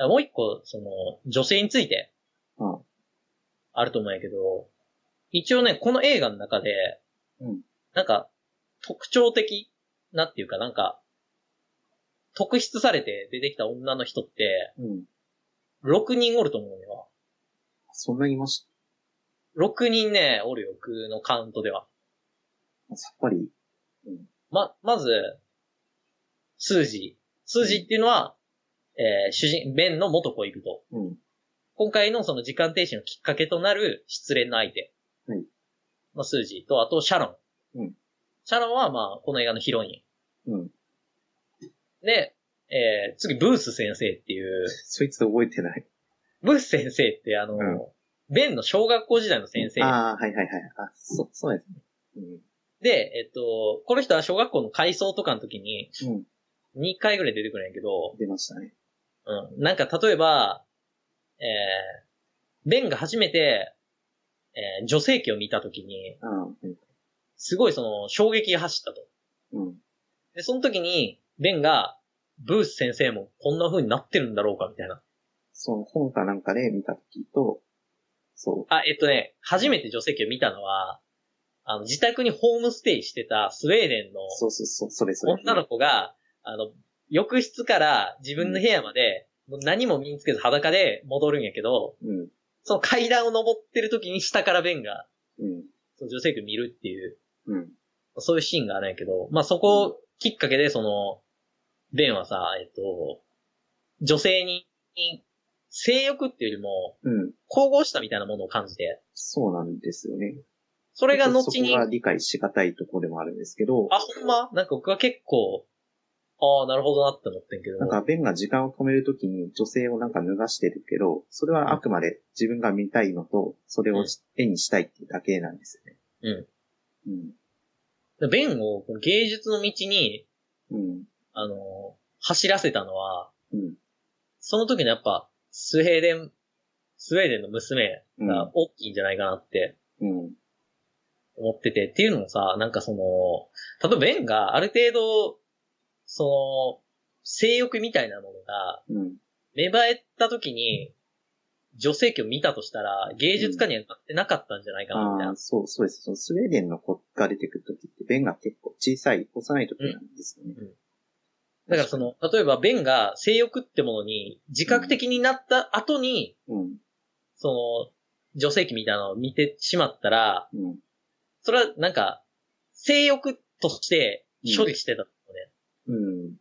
もう一個、その、女性について、うん。あると思うんやけど、一応ね、この映画の中で、うん。なんか、特徴的なっていうか、なんか、特筆されて出てきた女の人って、うん。ろくにんおると思うよ。 そんなにいました？ ろく 人ね、おるよ、僕のカウントでは。 さっぱり。 うん。ま、まず、スージー。スージーっていうのは、うん、えー、主人、ベンの元恋人。うん。今回のその時間停止のきっかけとなる失恋の相手。うん。のスージーと、あと、シャロン。うん。シャロンは、まあ、この映画のヒロイン。うん。で、えー、次、ブース先生っていう。 そいつ覚えてない。 ブース先生って、あの、うん、ベンの小学校時代の先生。 ああ、はいはいはい。あ、そ、そうですね。 うん、で、えっと、この人は小学校の改装とかの時に、うん、にかいぐらい出てくるんやけど、 出ましたね。 うん。なんか、例えば、えー、ベンが初めて、えー、女性器を見た時に、うん、すごいその、衝撃が走ったと。うん、で、その時に、ベンが、ブース先生もこんな風になってるんだろうかみたいな。 その本かなんかで見た時と、そう。 あ、えっとね、初めて女性器を見たのは、あの、自宅にホームステイしてたスウェーデンの、 そうそうそう、それそれ。 女の子が、あの、浴室から自分の部屋まで、うん、何も身につけず裸で戻るんやけど、うん、その階段を登ってる時に下からベンが、うん、その女性器を見るっていう、うん、そういうシーンがあるんやけど、まあ、そこきっかけで、その、ベンはさ、えっと、女性に、性欲っていうよりも、うん。神々したみたいなものを感じて。 そうなんですよね。 それが後に。 そこが理解しがたいところでもあるんですけど。 あ、ほんまなんか僕は結構、ああ、なるほどなって思ってんけど。 なんか、ベンが時間を止めるときに女性をなんか脱がしてるけど、それはあくまで自分が見たいのと、それを絵にしたいっていうだけなんですよね。 うん。うん。ベンを芸術の道に、うん。あの、走らせたのは、うん。その時のやっぱ、スウェーデン、スウェーデンの娘が大きいんじゃないかなって、うん。思ってて、っていうのもさ、なんかその、例えばベンがある程度、その、性欲みたいなものが、うん。芽生えた時に、女性器を見たとしたら、芸術家にはなってなかったんじゃないかな、みたいな、 うん。ああ、そう、そうです。そのスウェーデンの子が出てくる時って、ベンが結構小さい、幼い時なんですよね。うんうん、 だからその、例えばベンが性欲ってものに自覚的になった後に、うん、その、女性器みたいなのを見てしまったら、うん、それはなんか、性欲として処理してたのね。うん。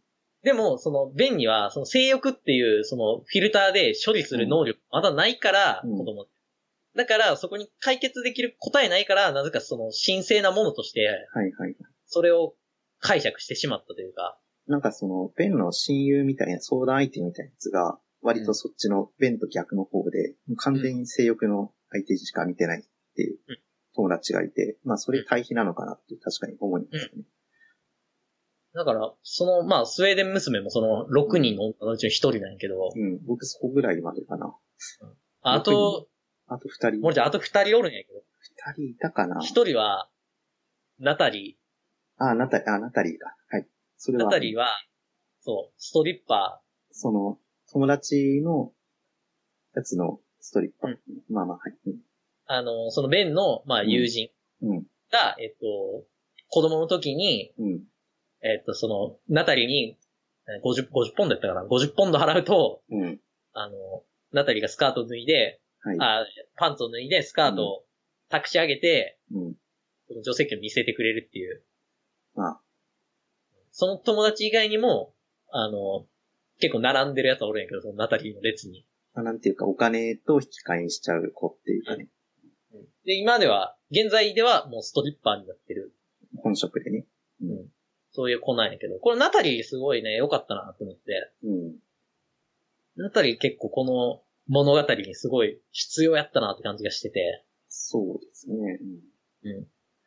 でも、その、便には、その性欲っていう、その、フィルターで処理する能力、まだないから、うん、子供。だから、そこに解決できる答えないから、なぜかその、神聖なものとして、 はいはい。 それを解釈してしまったというか。 なんかその、便の親友みたいな、相談相手みたいなやつが、割とそっちの便と逆の方で、うん、完全に性欲の相手しか見てないっていう友達がいて、うん、まあ、それ対比なのかなって確かに思いますね。うんだから、その、まあ、スウェーデン娘もその、ろくにんの女のうちのひとりなんやけど。 うん、僕そこぐらいまでかな。 うん、あと、 あとふたり。 もうじゃあ、あとふたりおるんやけど。 ふたりいたかな。 ひとりは、ナタリー。あ、ナタリー、あ、ナタリーか。はい。それは。 ナタリーは、そう、ストリッパー。その、友達の、やつのストリッパー。うん、まあまあ、はい。うん、 あの、そのベンの、まあ、友人が、うんうん、えっと、子供の時に、うんえっと、その、ナタリーに、ごじゅう、ごじゅうポンドやったかな ?ごじゅう ポンド払うと、うん、あの、ナタリーがスカートを脱いで、はい、あパンツを脱いでスカートを託し上げて、うん、その女性器を見せてくれるっていう。ああその友達以外にも、あの、結構並んでるやつはおるんやけど、そのナタリーの列に。 あなんていうか、お金と引き換えしちゃう子っていうかね。 うん、で、今では、現在ではもうストリッパーになってる。 本職でね。 うん。そういう子なんやけど、これナタリーすごいね、良かったなと思って。うん。ナタリー結構この物語にすごい必要やったなって感じがしてて。 そうですね。 うん。うん。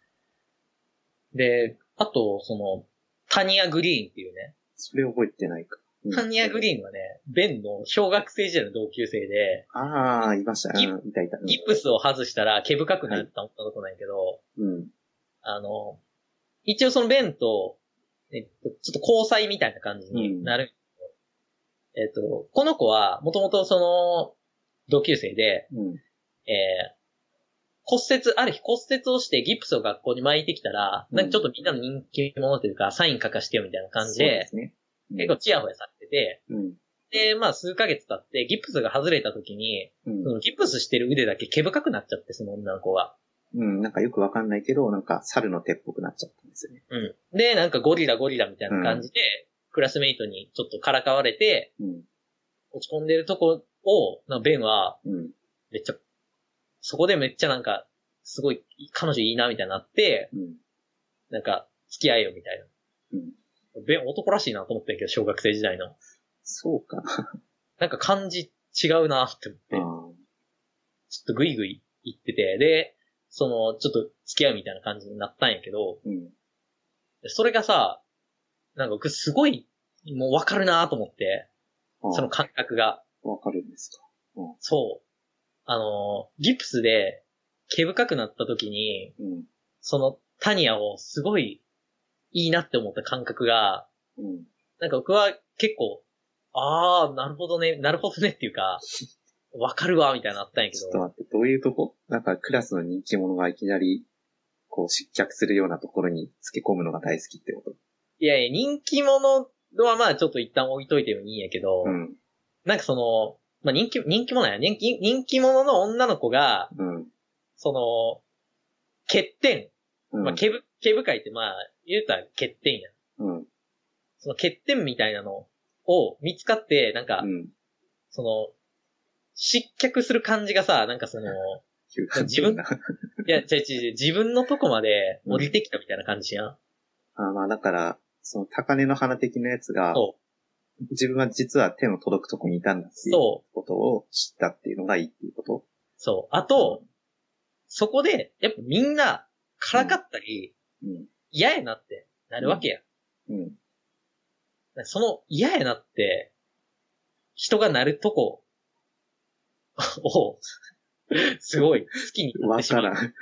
で、あと、その、タニア・グリーンっていうね。 それ覚えてないか。 うん、タニア・グリーンはね、ベンの小学生時代の同級生で。 ああ、いましたね。いたいた。 ギプスを外したら毛深くなった女の子なんやけど。はい、うん。あの、一応そのベンと、えっと、ちょっと交際みたいな感じになる。うん、えっと、この子は、もともとその、同級生で、うん、えー、骨折、ある日骨折をしてギプスを学校に巻いてきたら、うん、なんかちょっとみんなの人気者というか、サイン書かしてよみたいな感じで、そうですねうん、結構チヤホヤされてて、うん、で、まあ数ヶ月経ってギプスが外れた時に、うん、そのギプスしてる腕だけ毛深くなっちゃって、その女の子が。 うん、なんかよくわかんないけど、なんか猿の手っぽくなっちゃったんですよね。 うん。で、なんかゴリラゴリラみたいな感じで、うん、クラスメイトにちょっとからかわれて、うん、落ち込んでるとこを、なんかベンは、めっちゃ、うん、そこでめっちゃなんか、すごい、彼女いいなみたいになって、うん、なんか、付き合えよみたいな。うん、ベン男らしいなと思ってんけど、小学生時代の。 そうかな。 なんか感じ違うなって思って、ちょっとグイグイ言ってて、で、その、ちょっと付き合うみたいな感じになったんやけど、うん、それがさ、なんか僕すごい、もうわかるなと思って、その感覚が。 わかるんですか、 うん、そう。あの、ギプスで毛深くなった時に、うん、そのタニアをすごいいいなって思った感覚が、うん、なんか僕は結構、あー、なるほどね、なるほどねっていうか、わかるわ、みたいなのあったんやけど。 ちょっと待って、どういうとこなんかクラスの人気者がいきなり、こう失脚するようなところに付け込むのが大好きってこと？ いやいや、人気者はまあちょっと一旦置いといてもいいんやけど、うん、なんかその、まあ人気、人気者や、人気、人気者の女の子が、うん、その、欠点、うん、まあ毛ぶ、毛深いってまあ言うたら欠点や。うん、その欠点みたいなのを見つかって、なんか、うん、その、失脚する感じがさ、なんかその、自分、いや、違う違う、自分のとこまで降りてきたみたいな感じやん。うん、 あまあだから、その高根の花的なやつが、自分は実は手の届くとこにいたんだっていうことを知ったっていうのがいいっていうこと。 そう。あと、うん、そこで、やっぱみんな、からかったり、うん、嫌やなってなるわけや。うん。うん、その嫌やなって、人がなるとこを、すごい好きになってしまう。わからん。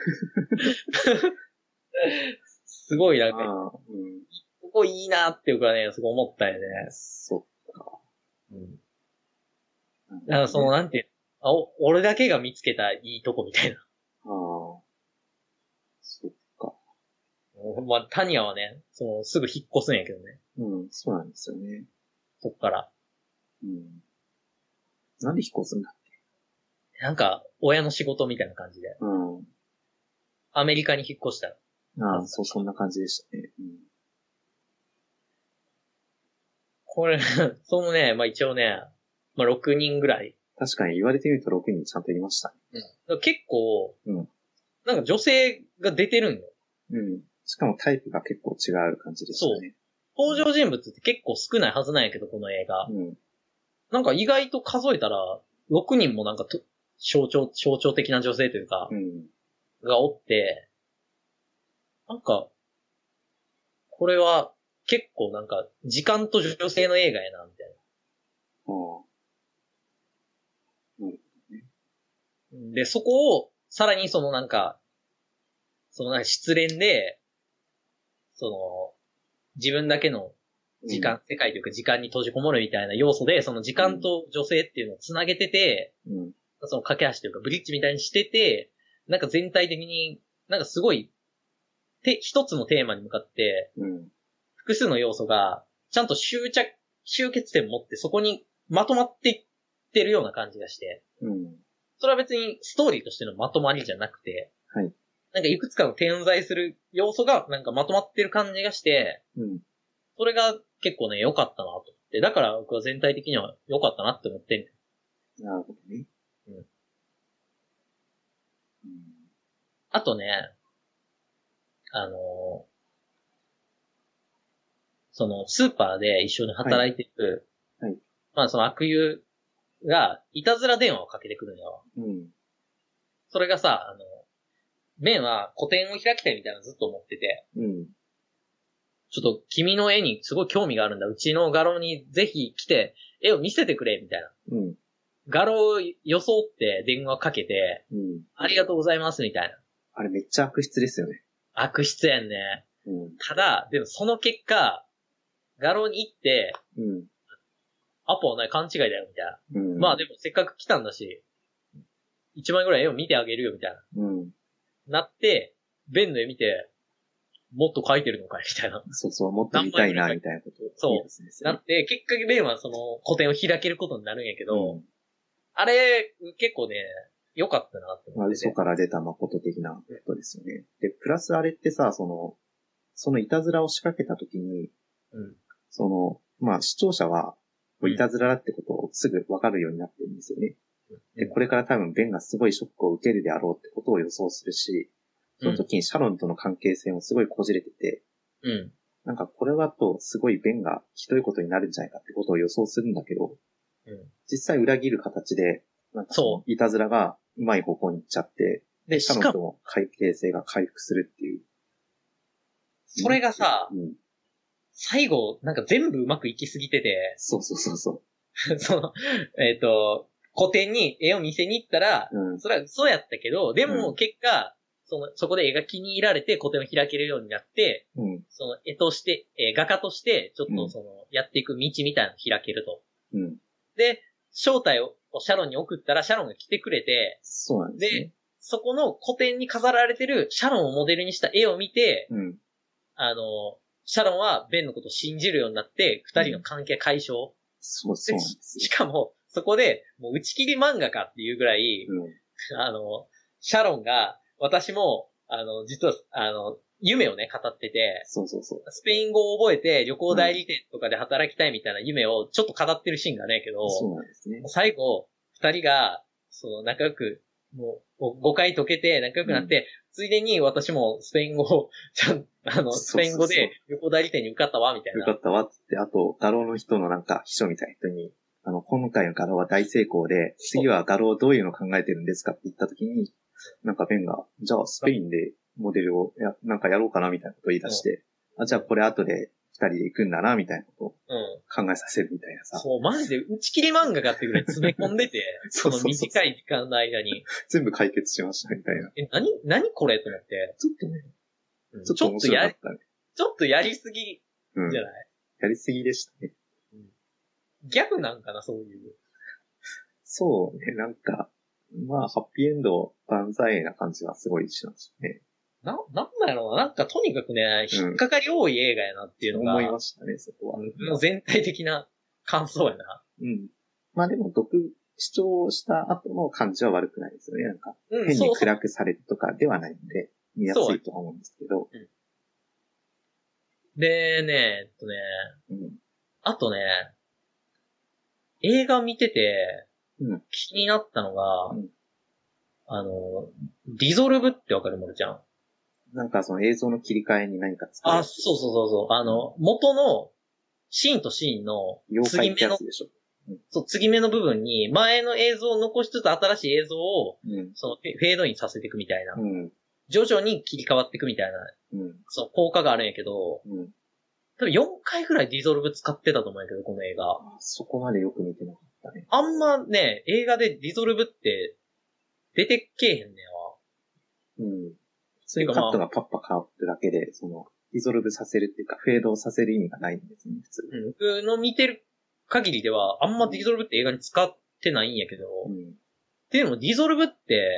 すごいなんか、うん、ここいいなって僕はね、すごい思ったよね。 そっか。 うん。だからその、なんていうあお、俺だけが見つけたいいとこみたいな。ああ。 そっか。 まあ、タニアはね、その、すぐ引っ越すんやけどね。 うん、そうなんですよね。 そっから。 うん。なんで引っ越すんだっけ？ なんか、親の仕事みたいな感じで。うん。アメリカに引っ越したら。 ああ、そう、そんな感じでしたね。うん。 これ、そのね、まあ一応ね、まあろくにんぐらい。 確かに言われてみるとろくにんちゃんといました。 うん、結構、 うん、 なんか女性が出てるんだよ。 うん。しかもタイプが結構違う感じでしたね。 そう。登場人物って結構少ないはずなんやけど、この映画。うん、なんか意外と数えたら、ろくにんもなんかと象徴、象徴的な女性というか、うん、がおって、なんか、これは結構なんか時間と女性の映画やな、みたいな。うん、で、そこを、さらにそのなんか、そのなんか失恋で、その、自分だけの時間、うん、世界というか時間に閉じこもるみたいな要素で、その時間と女性っていうのをつなげてて、うん、その架け橋というかブリッジみたいにしてて、なんか全体的に、なんかすごい、て、一つのテーマに向かって、うん、複数の要素が、ちゃんと終着、終結点を持ってそこにまとまっていってるような感じがして、うん、それは別にストーリーとしてのまとまりじゃなくて、はい、なんかいくつかの点在する要素がなんかまとまってる感じがして、うん、それが結構ね、良かったなと思って。だから僕は全体的には良かったなって思ってる。 なるほどね。うん。 うん、あとね、あのー、そのスーパーで一緒に働いてる、はいはい、まあその悪友がいたずら電話をかけてくるのよ。うん、それがさ、あの、ベンは個展を開きたいみたいなのずっと思ってて、うん、ちょっと君の絵にすごい興味があるんだ。うちの画廊にぜひ来て絵を見せてくれみたいな。うん、画廊を装って電話かけて、うん、ありがとうございますみたいな。 あれめっちゃ悪質ですよね。 悪質やんね。うん、ただ、でもその結果、画廊に行って、うん、アポはない勘違いだよみたいな。うん、まあでもせっかく来たんだし、一枚ぐらい絵を見てあげるよみたいな。うん、なって、ベンの絵見て、もっと描いてるのかいみたいな。 そうそう、もっと見たいな、みたいなことを言い出すんですよ、ね。 そう。なって、結果ベンはその個展を開けることになるんやけど、うん、あれ、結構ね、良かったなって思って、 ね。嘘から出た誠的なことですよね。で、プラスあれってさ、その、そのいたずらを仕掛けたときに、うん、その、まあ視聴者は、いたずらだってことをすぐわかるようになってるんですよね。うん、で、これから多分ベンがすごいショックを受けるであろうってことを予想するし、その時にシャロンとの関係性もすごいこじれてて、うん、なんかこれはとすごいベンがひどいことになるんじゃないかってことを予想するんだけど、うん、実際裏切る形で、なんかそう、いたずらがうまい方向に行っちゃって、で、シャロンとの関係性が回復するっていう。 それがさ、うん、最後、なんか全部うまくいきすぎてて、 そうそうそうそう。 その、えっ、ー、と、個展に絵を見せに行ったら、うん、それは嘘やったけど、でも結果、その、そこで絵が気に入られて個展を開けるようになって、うん、その絵として、えー、画家として、ちょっとその、うん、やっていく道みたいなのを開けると。うん、で、招待をシャロンに送ったら、シャロンが来てくれて、 そうなんですね。 で、そこの個展に飾られてるシャロンをモデルにした絵を見て、うん、あの、シャロンはベンのことを信じるようになって、二人の関係解消。うん、 そうそうなんです。 しかも、そこで、もう打ち切り漫画かっていうぐらい、うん、あの、シャロンが、私も、あの、実は、あの、夢をね、語ってて、 そうそうそう。 スペイン語を覚えて旅行代理店とかで働きたいみたいな夢をちょっと語ってるシーンがねえけど、 そうなんですね。 最後、二人が、その、仲良く、もう、誤解解けて仲良くなって、うん、ついでに私もスペイン語を、ちゃん、あの、スペイン語で旅行代理店に受かったわ、みたいな。 受かったわって、あと、画廊の人のなんか秘書みたいな人に、あの、今回の画廊は大成功で、次は画廊どういうのを考えてるんですかって言ったときに、なんかベンが、じゃあスペインでモデルをや、なんかやろうかなみたいなことを言い出して、うん、あ、じゃあこれ後で二人で行くんだなみたいなことを考えさせるみたいなさ。 うん、そう、マジで打ち切り漫画かってぐらい詰め込んでて、その短い時間の間に。 全部解決しましたみたいな。 え、なに、なにこれと思って。 ちょっとね、 うん、ちょっと面白かったね。ちょっとやりすぎじゃない、うん、 やりすぎでしたね。 うん、ギャグなんかな、そういう。 そうね、なんか、まあ、ハッピーエンド万歳な感じはすごいしましたね。 な、なんだろうな。なんかとにかくね、引っかかり多い映画やなっていうのが。 思いましたね、そこは。 もう全体的な感想やな。 うん。まあでも、読、視聴した後の感じは悪くないですよね。なんか、うん、変に暗くされるとかではないので、見やすいと思うんですけど。 うん、でね、えっとね、うん、 あとね、映画見てて、 うん、 気になったのが、 うん、 あの、ディゾルブってわかるものじゃん。 なんかその映像の切り替えに何か使うあ、そうそうそうそう。あの、元のシーンとシーンの継ぎ目の、うん、そう、継ぎ目の部分に前の映像を残しつつ新しい映像を、うん、そのフェードインさせていくみたいな。うん、徐々に切り替わっていくみたいな、うん、そう、効果があるんやけど、うん、多分よんかいぐらいディゾルブ使ってたと思うんやけど、この映画。 そこまでよく見てなかったね。 あんまね、映画でディゾルブって出てけえへんねやわ。うん。普通にカットがパッパ変わってるだけで、その、ディゾルブさせるっていうか、フェードをさせる意味がないんですね、普通。 うん。僕の見てる限りでは、あんまディゾルブって映画に使ってないんやけど、うん、っていうのもディゾルブって、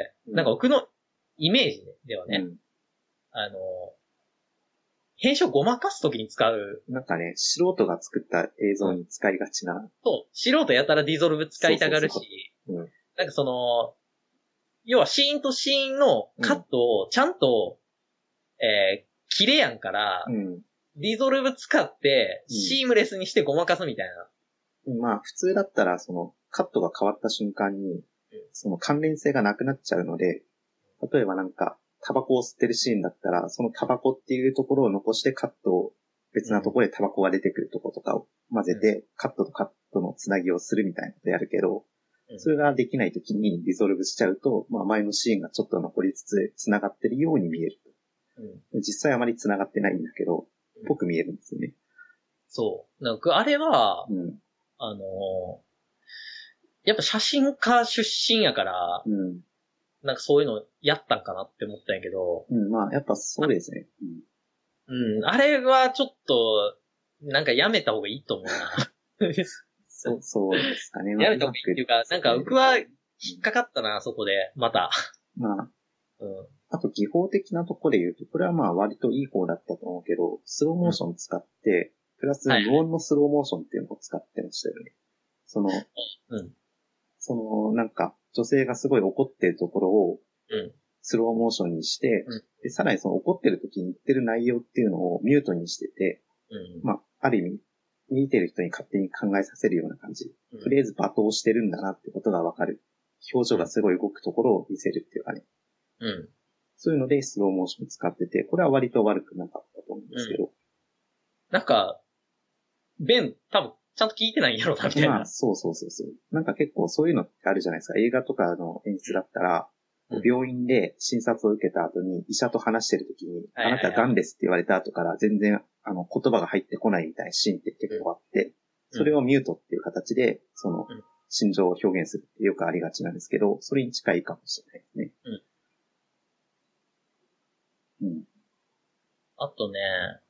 なんか僕のイメージではね、うん、あの、編集をごまかすときに使う。 なんかね、素人が作った映像に使いがちな。うん、 そう。素人やたらディゾルブ使いたがるし、そうそうそう、うん、なんかその、要はシーンとシーンのカットをちゃんと、うん、えー、切れやんから、うん、ディゾルブ使ってシームレスにしてごまかすみたいな。 うん、まあ普通だったらそのカットが変わった瞬間に、その関連性がなくなっちゃうので、例えばなんか、タバコを吸ってるシーンだったら、そのタバコっていうところを残してカットを別なところでタバコが出てくるところとかを混ぜて、うん、カットとカットのつなぎをするみたいなことやるけど、うん、それができないときにディゾルブしちゃうと、まあ前のシーンがちょっと残りつつ繋がってるように見える。うん、実際あまり繋がってないんだけど、ぽく見えるんですよね。 そう。なんかあれは、うん、あのー、やっぱ写真家出身やから、うんなんかそういうのやったんかなって思ったんやけど。 うん、まあ、やっぱそうですね。 うん。うん、あれはちょっと、なんかやめた方がいいと思うな。 そう、そうですかね。 やめた方がいいっていうか、なんか僕は引っかかったな、そこで、また。 まあ。うん。あと、技法的なところで言うと、これはまあ割といい方だったと思うけど、スローモーション使って、うん、プラス無音のスローモーションっていうのを使ってましたよね。はい、その、うん。その、なんか、女性がすごい怒ってるところを、スローモーションにして、うん、で、さらにその怒ってる時に言ってる内容っていうのをミュートにしてて、うん、まあ、ある意味、見てる人に勝手に考えさせるような感じ。うん、とりあえず罵倒してるんだなってことがわかる。表情がすごい動くところを見せるっていうかね。うん、そういうのでスローモーション使ってて、これは割と悪くなかったと思うんですけど。うん、 なんか、ベン、多分、ちゃんと聞いてないんやろな、みたいな。まあ、 そうそうそうそう。なんか結構そういうのってあるじゃないですか。映画とかの演出だったら、うん、病院で診察を受けた後に医者と話してる時に、あなた癌ですって言われた後から全然あの言葉が入ってこないみたいなシーンって結構あって、うん、それをミュートっていう形で、その、心情を表現するってよくありがちなんですけど、それに近いかもしれないですね。 うん。うん。あとね、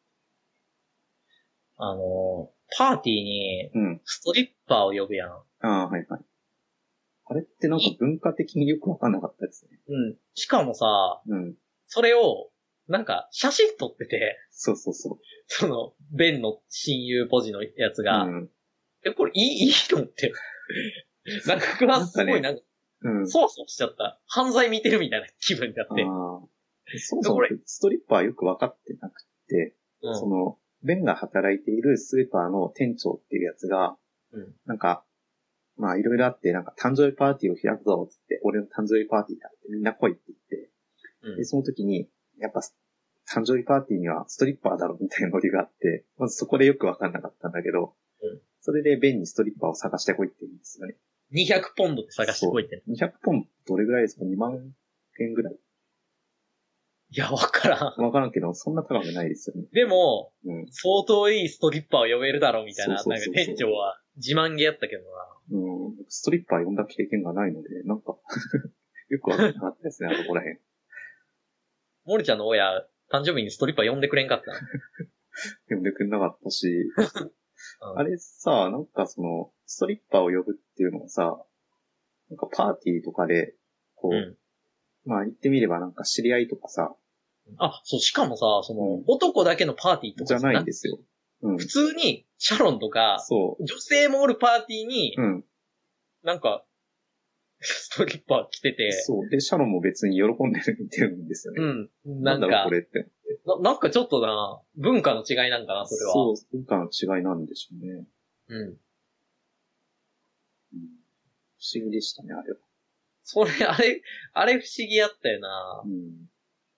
あの、パーティーに、ストリッパーを呼ぶやん。うん、 ああ、はいはい。あれってなんか文化的によくわかんなかったですね。 うん。しかもさ、うん。それを、なんか、写真撮ってて。 そうそうそう。 その、ベンの親友ポジのやつが。うん。え、これいい、いいと思って。なんか僕はすごいなんか、うん。そわそわしちゃった。犯罪見てるみたいな気分になって。ああ。 そもそもストリッパーよくわかってなくて、うん、その、ベンが働いているスーパーの店長っていうやつが、うん、なんか、まあいろいろあって、なんか誕生日パーティーを開くぞつって、俺の誕生日パーティーだってみんな来いって言って、うん、で、その時に、やっぱ誕生日パーティーにはストリッパーだろみたいなノリがあって、まずそこでよくわかんなかったんだけど、うん、それでベンにストリッパーを探してこいって言うんですよね。 にひゃくポンドで探してこいって。 にひゃくポンドどれぐらいですか ?にまんえんぐらい。 いや、わからん。 わからんけど、そんな高くないですよね。 でも、うん、相当いいストリッパーを呼べるだろうみたいな、なんか店長は自慢げやったけどな。 うん、ストリッパー呼んだ経験がないので、なんか、よくわかんなかったですね、あそこら辺。 モリちゃんの親、誕生日にストリッパー呼んでくれんかった呼んでくれなかったし、うん、あれさ、なんかその、ストリッパーを呼ぶっていうのはさ、なんかパーティーとかで、こう、うん、まあ言ってみればなんか知り合いとかさ、 あ、そう、しかもさ、その、うん、男だけのパーティーとかじゃないんですよ。 うん、普通に、シャロンとか、そう。女性もおるパーティーに、うん、なんか、ストリッパー来てて。 そう。で、シャロンも別に喜んでる見てるんですよね。うん。なんか、なんだろうこれって。 な、なんかちょっとな、文化の違いなんかな、それは。 そう、文化の違いなんでしょうね。 うん。うん。 不思議でしたね、あれは。 それ、あれ、あれ不思議やったよな。 うん。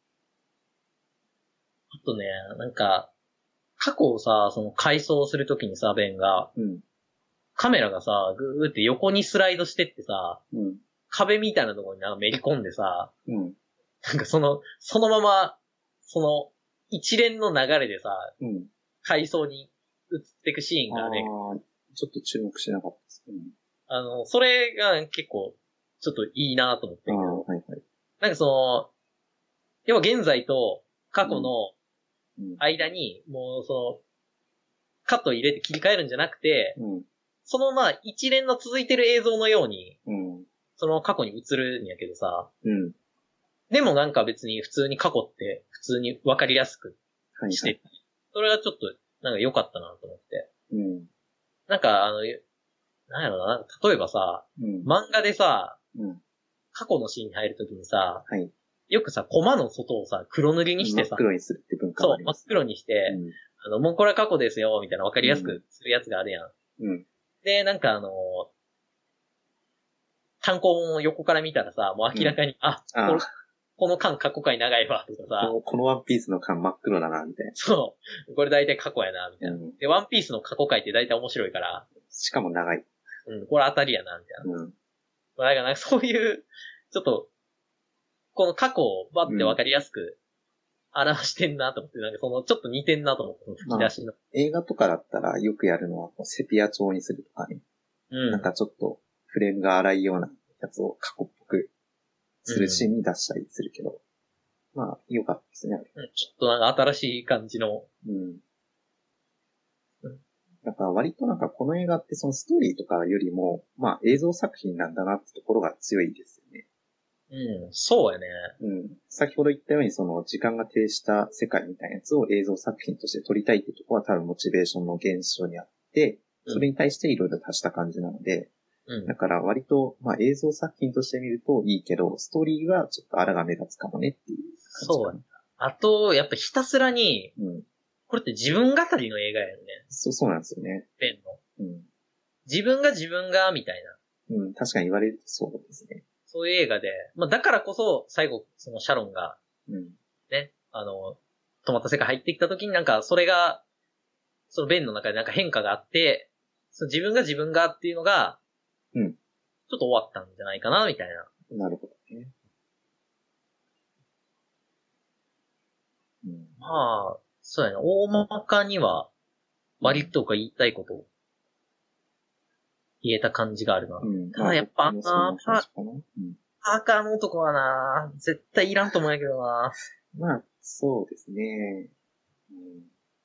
あとね、なんか、過去をさ、その回想するときにさ、ベンが、 うん。 カメラがさ、ぐーって横にスライドしてってさ、 うん。 壁みたいなところになんかめり込んでさ、 うん。 なんかその、そのまま、その、一連の流れでさ、 うん。 回想に映ってくシーンがね、 ああ、ちょっと注目しなかったです。うん。 あの、それが結構、ちょっといいなと思ってああ、 るけど、 はいはい。 なんかその、要は現在と過去のうん。 間に、もうその、カットを入れて切り替えるんじゃなくて、 うん。 そのまあ一連の続いてる映像のように、 うん。 その過去に映るんやけどさ、 うん。 でもなんか別に普通に過去って普通にわかりやすくはいはい。 して、それがちょっとなんか良かったなと思って。 うん。 なんかあの、なんやろな、例えばさ、 うん。 漫画でさ、 うん。 過去のシーンに入るときにさ、 はい。 よくさ、コマの外をさ、黒塗りにしてさ、 真っ黒にするって文化そう、 があります。 真っ黒にして、 うん。 あの、もうこれは過去ですよ、みたいなわかりやすくするやつがあるやん。 うん。 で、なんかあの、単行本を横から見たらさ、もう明らかに、あ、 ああ、 これこの間過去回長いわ、とかさ、 この、このワンピースの缶真っ黒だな、みたいな。 そう、これ大体過去やな、みたいな。 うん。 で、ワンピースの過去回って大体面白いから、 しかも長い。 うん、これ当たりやな、みたいな。 うん。 まあ、だからなんかそういう、ちょっと、この過去をバッてわかりやすく表してんなと思って、なんかその、ちょっと似てんなと思って、吹き出しの。 映画とかだったらよくやるのはこうセピア調にするとかね。 うん。 なんかちょっとフレームが荒いようなやつを過去っぽくするシーンに出したりするけど。うん、まあ、良かったですね、あれ。 うん。ちょっとなんか新しい感じの。 うん。だから割となんかこの映画ってそのストーリーとかよりも、まあ映像作品なんだなってところが強いですよね。 うん、そうやね。 うん。先ほど言ったようにその時間が停した世界みたいなやつを映像作品として撮りたいってところは多分モチベーションの現象にあって、それに対していろいろ足した感じなので、うん、だから割と、まあ映像作品として見るといいけど、ストーリーはちょっと荒が目立つかもねっていう感じ。 そう。あと、やっぱひたすらに、うん、これって自分語りの映画やよね。 そう、そうなんですよね。 ベンの。うん。自分が自分が、みたいな。うん、確かに言われるとそうですね。 そういう映画で、まあだからこそ、最後、そのシャロンが、 うん。 ね、あの、止まった世界入ってきた時になんか、それが、そのベンの中でなんか変化があって、その自分が自分がっていうのが、 うん。 ちょっと終わったんじゃないかな、みたいな。なるほどね。 うん、まあ、そうやな、大まかには、割とか言いたいことを言えた感じがあるな。うん、ただやっぱ、あーパーカーの男はな、絶対いらんと思うんやけどな。 まあ、そうですね。うん、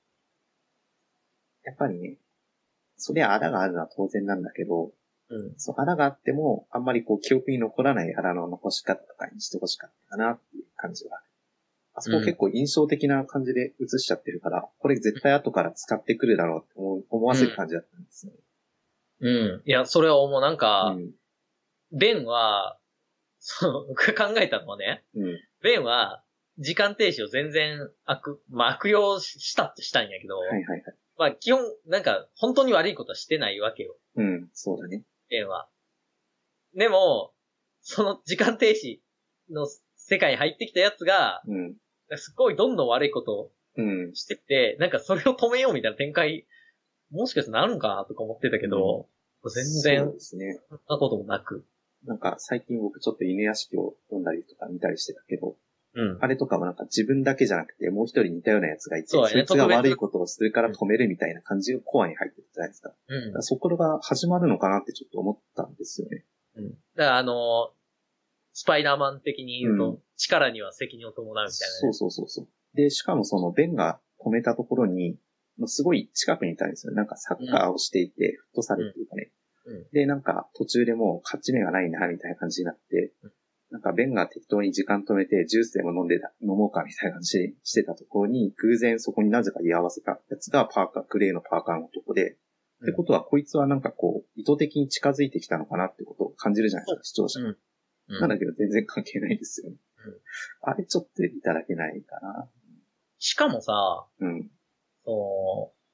やっぱりね、そりゃ穴があるのは当然なんだけど、うん、そう穴があっても、あんまりこう記憶に残らない穴の残し方とかにしてほしかったかなっていう感じがある。あそこ結構印象的な感じで映しちゃってるから、うん、これ絶対後から使ってくるだろうって思思わせる感じだったんですよね。 うん。うん、いや、それは思う。なんか、うん、ベンは、そう、僕が考えたのはね、うん、ベンは、時間停止を全然悪、まあ悪用したってしたんやけど、 はいはいはい。 まあ基本、なんか、本当に悪いことはしてないわけよ。 うん、そうだね。 ベンは。でも、その時間停止の世界に入ってきたやつが、うん、すっごいどんどん悪いことをしてきて、うん、なんかそれを止めようみたいな展開、もしかしたらなるんかなとか思ってたけど、うん、全然、そうですね。そんなこともなく。 なんか最近僕ちょっと犬屋敷を読んだりとか見たりしてたけど、 うん、 あれとかもなんか自分だけじゃなくてもう一人似たようなやつがいて、そ,、ね、そいつが悪いことをするから止めるみたいな感じがコアに入ってるじゃないですか。うん、だからそこが始まるのかなってちょっと思ったんですよね。 うん。だからあの、スパイダーマン的に言うと、うん、力には責任を伴うみたいな、ね。 そうそうそうそう。で、しかもそのベンが止めたところに、すごい近くにいたんですよ。なんかサッカーをしていて、フットサルっていうかね。うん、で、なんか途中でもう勝ち目がないな、みたいな感じになって、うん、なんかベンが適当に時間止めてジュースでも飲んでた、飲もうかみたいな感じにしてたところに、偶然そこになぜか居合わせたやつがパーカー、グレーのパーカーの男で、うん、ってことはこいつはなんかこう、意図的に近づいてきたのかなってことを感じるじゃないですか、視聴者が。うんうん、なんだけど全然関係ないですよね。うん、あれちょっといただけないかな。 しかもさ、 うん、 その、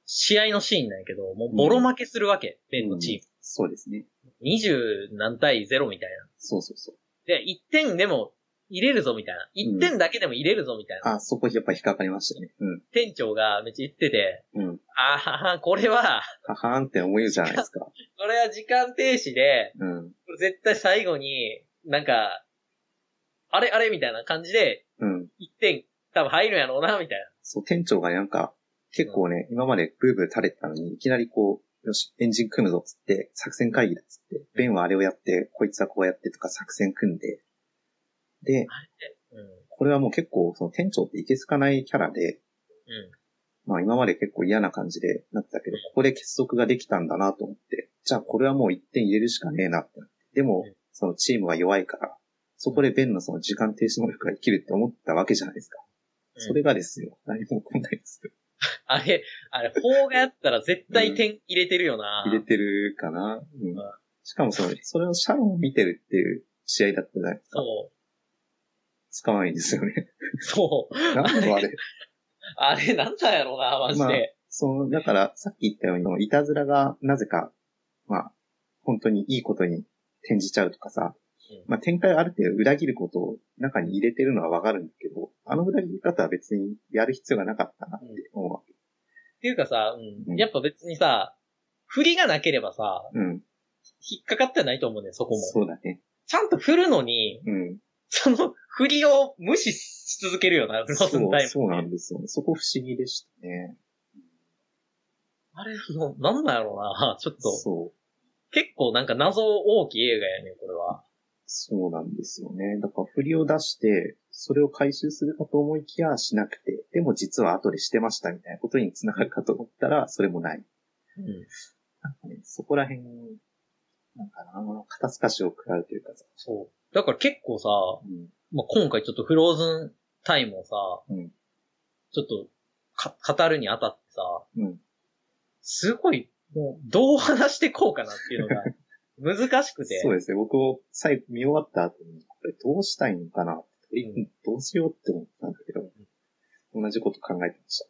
試合のシーンなんやけど、もうボロ負けするわけ、ベンのチーム。 うん、そうですね。 二十何対ゼロみたいな。 そうそうそう。 で、一点でも入れるぞみたいな。一点だけでも入れるぞみたいな。 うん、あ、そこやっぱ引っかかりましたね。うん。 店長がめっちゃ言ってて、 うん。 あはは、これは、 ははーんって思うじゃないですか。 これは時間停止で、 うん。 これ絶対最後に、なんか、あれあれみたいな感じで、 うん。 一点多分入るんやろうな、みたいな。 そう、店長がなんか、結構ね、うん、今までブーブー垂れてたのに、いきなりこう、よし、エンジン組むぞっつって、作戦会議だっつって、ベンはあれをやって、こいつはこうやってとか作戦組んで、で、うん、これはもう結構、その店長っていけすかないキャラで、うん、まあ今まで結構嫌な感じでなってたけど、ここで結束ができたんだなと思って、じゃあこれはもう一点入れるしかねえなってなって。でも、そのチームは弱いから、そこでベンのその時間停止能力が生きるって思ったわけじゃないですか。うん、それがですよ、何も起こんないですよ。 あれ、あれ、法がやったら絶対点入れてるよな。 うん、入れてるかな。うん。しかもその、それをシャロンを見てるっていう試合だったじゃないですか。そう。使わないんですよね。 そう。 なんだあれ。 あれ、なんだやろうな、マジで。まあ、 そう、だから、さっき言ったように、いたずらがなぜか、まあ、本当にいいことに転じちゃうとかさ、うん、まあ展開ある程度裏切ることを中に入れてるのはわかるんだけど、あの裏切り方は別にやる必要がなかったなって思うわけ。 っていうかさ、うん、やっぱ別にさ、振りがなければさ、うん、引っかかってないと思うね、そこも。 そうだね。 ちゃんと振るのに、うん、その振りを無視し続けるよな、フローズンタイム。 そうなんですよね。そこ不思議でしたね。 あれ、なんなんやろうな、ちょっと。そう。結構なんか謎大きい映画やね、これは。 そうなんですよね。だから振りを出して、それを回収するかと思いきやしなくて、でも実は後でしてましたみたいなことに繋がるかと思ったら、それもない。うん。なんかね、そこら辺、なんかな、肩透かしを食らうというかさ。 そう。だから結構さ、うんまあ、今回ちょっとフローズンタイムをさ、うん、ちょっとか語るにあたってさ、うん、すごい、もうどう話してこうかなっていうのが難しくて。 そうですね。僕も最後見終わった後に、これどうしたいのかなって、うん、どうしようって思ったんだけど、うん、同じこと考えてました。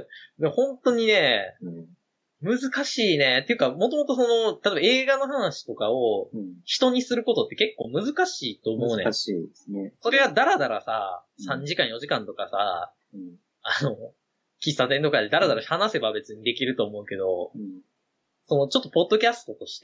で本当にね、うん難しいね。っていうか、もともとその、例えば映画の話とかを人にすることって結構難しいと思うね。 難しいですね。 それはダラダラさ、さんじかんよじかんとかさ、うん、あの、喫茶店とかでダラダラ話せば別にできると思うけど、うん、そのちょっとポッドキャストとして、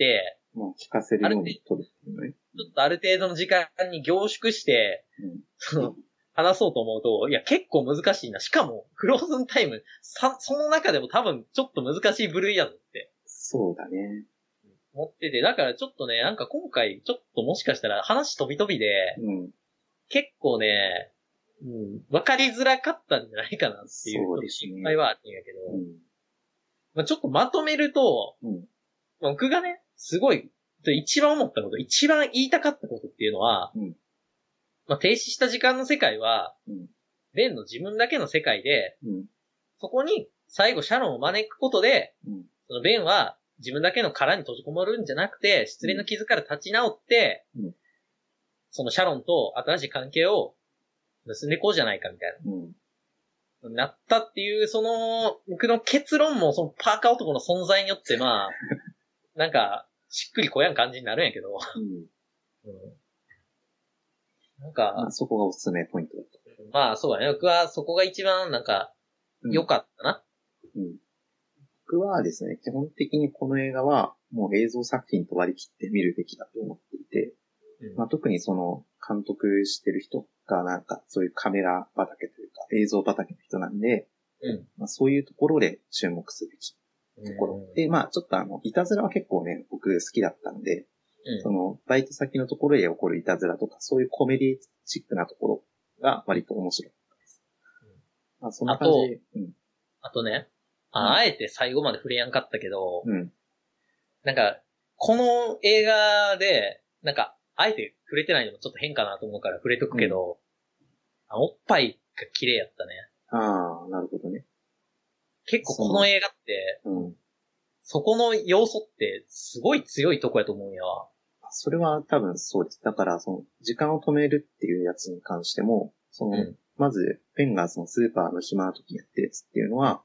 まあ聞かせるように撮るっていうね。 ちょっとある程度の時間に凝縮して、うん、その、話そうと思うと、いや、結構難しいな。しかも、フローズンタイム、さ、その中でも多分、ちょっと難しい部類やぞって。 そうだね。 思ってて、だからちょっとね、なんか今回、ちょっともしかしたら話飛び飛びで、うん、結構ね、うん、わかりづらかったんじゃないかなっていう、そうですね、心配はあるんやけど、うんまあ、ちょっとまとめると、うん、僕がね、すごい、一番思ったこと、一番言いたかったことっていうのは、うんまあ、停止した時間の世界は、うん、ベンの自分だけの世界で、うん、そこに最後シャロンを招くことで、うん、そのベンは自分だけの殻に閉じこもるんじゃなくて、失恋の傷から立ち直って、うん、そのシャロンと新しい関係を結んでいこうじゃないかみたいな。うん、なったっていう、その、僕の結論もそのパーカー男の存在によって、まあ、なんか、しっくりこやん感じになるんやけど、うんうんなんか、 まあ、そこがおすすめポイントだった。 まあそうだね。僕はそこが一番なんか良かったな、うん。うん。 僕はですね、基本的にこの映画はもう映像作品と割り切って見るべきだと思っていて、うん、まあ特にその監督してる人がなんかそういうカメラ畑というか映像畑の人なんで、うんまあ、そういうところで注目すべきところ。うん、で、まあちょっとあの、いたずらは結構ね、僕好きだったんで、うん、その、バイト先のところで起こるいたずらとか、そういうコメディチックなところが割と面白かったです。うん、まあ、そんな感じで。うん、 あとね、あ、うん、あえて最後まで触れやんかったけど、うん、なんか、この映画で、なんか、あえて触れてないのもちょっと変かなと思うから触れとくけど、うん、あおっぱいが綺麗やったね。 ああ、なるほどね。 結構この映画って、そ,、うん、そこの要素ってすごい強いとこやと思うんやわ。 それは多分そうです。だから、その、時間を止めるっていうやつに関しても、その、うん、まず、ペンがそのスーパーの暇な時にやってるやつっていうのは、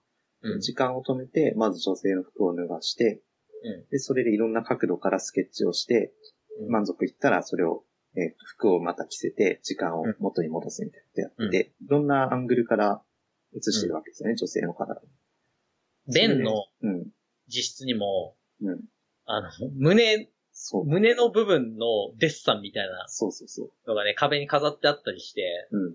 うん、 時間を止めて、まず女性の服を脱がして、 うん、 で、それでいろんな角度からスケッチをして、うん、満足いったらそれを、えー、服をまた着せて、時間を元に戻すみたいなことやってて、うん、いろんなアングルから映してるわけですよね、うん、女性の体を。 ベンの自室にも、 うん、 あの、胸、胸の部分のデッサンみたいなそうそうそうのがね、壁に飾ってあったりして、 うん、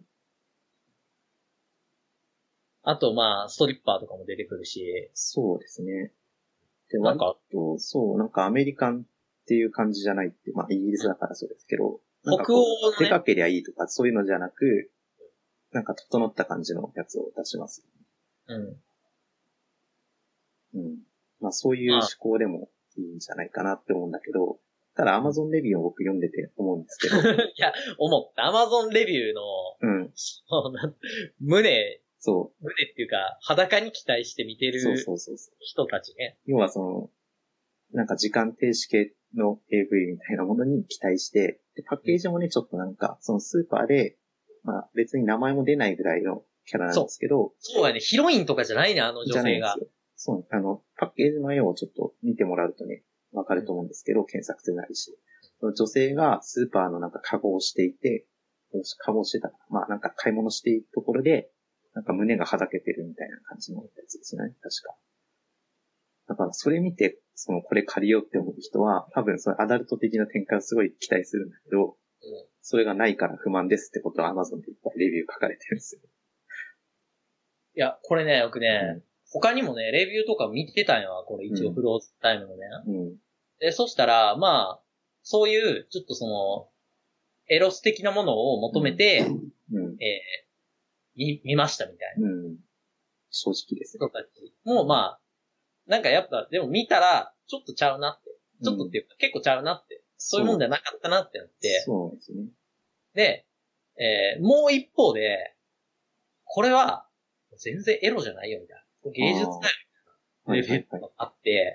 あと、まあ、ストリッパーとかも出てくるし。 そうですね。で、なんか、そう、なんかアメリカンっていう感じじゃないって、まあ、イギリスだからそうですけど、 北欧のね、 出かけりゃいいとか、そういうのじゃなく、なんか整った感じのやつを出します。 うん。 うん。まあ、そういう思考でもいいんじゃないかなって思うんだけど、ただ Amazon レビューを僕読んでて思うんですけど。 いや、思った。Amazon レビューの、 うん。 胸、 そう。 胸っていうか、裸に期待して見てるそうそうそうそう人たちね。 要はその、なんか時間停止系の エーブイ みたいなものに期待して、でパッケージもね、ちょっとなんか、そのスーパーで、まあ別に名前も出ないぐらいのキャラなんですけど。 そう。そうやね。ヒロインとかじゃないね、あの女性が。じゃないんですよ。 そう。あの、パッケージの絵をちょっと見てもらうとね、わかると思うんですけど、うん、検索するなりして。その女性がスーパーのなんかカゴをしていて、カゴをしてたかな。まあなんか買い物しているところで、なんか胸がはだけてるみたいな感じのやつですね。確か。だからそれ見て、そのこれ借りようって思う人は、多分そのアダルト的な展開をすごい期待するんだけど、うん、それがないから不満ですってことは Amazon でいっぱいレビュー書かれてるんですよ。 いや、これね、僕ね、うん、他にもね、レビューとか見てたんよ。これ一応フローズタイムのね。うん、で、そしたら、まあ、そういう、ちょっとその、エロス的なものを求めて、うんうん、えー、見、見ましたみたいな。うん、 正直ですね。人たちも、まあ、なんかやっぱ、でも見たら、ちょっとちゃうなって。ちょっとっていうか、うん、結構ちゃうなって。そういうもんじゃなかったなってなって。 そうですね。 で、えー、もう一方で、これは、全然エロじゃないよ、みたいな。芸術だよ、みたいな。レビューがあって、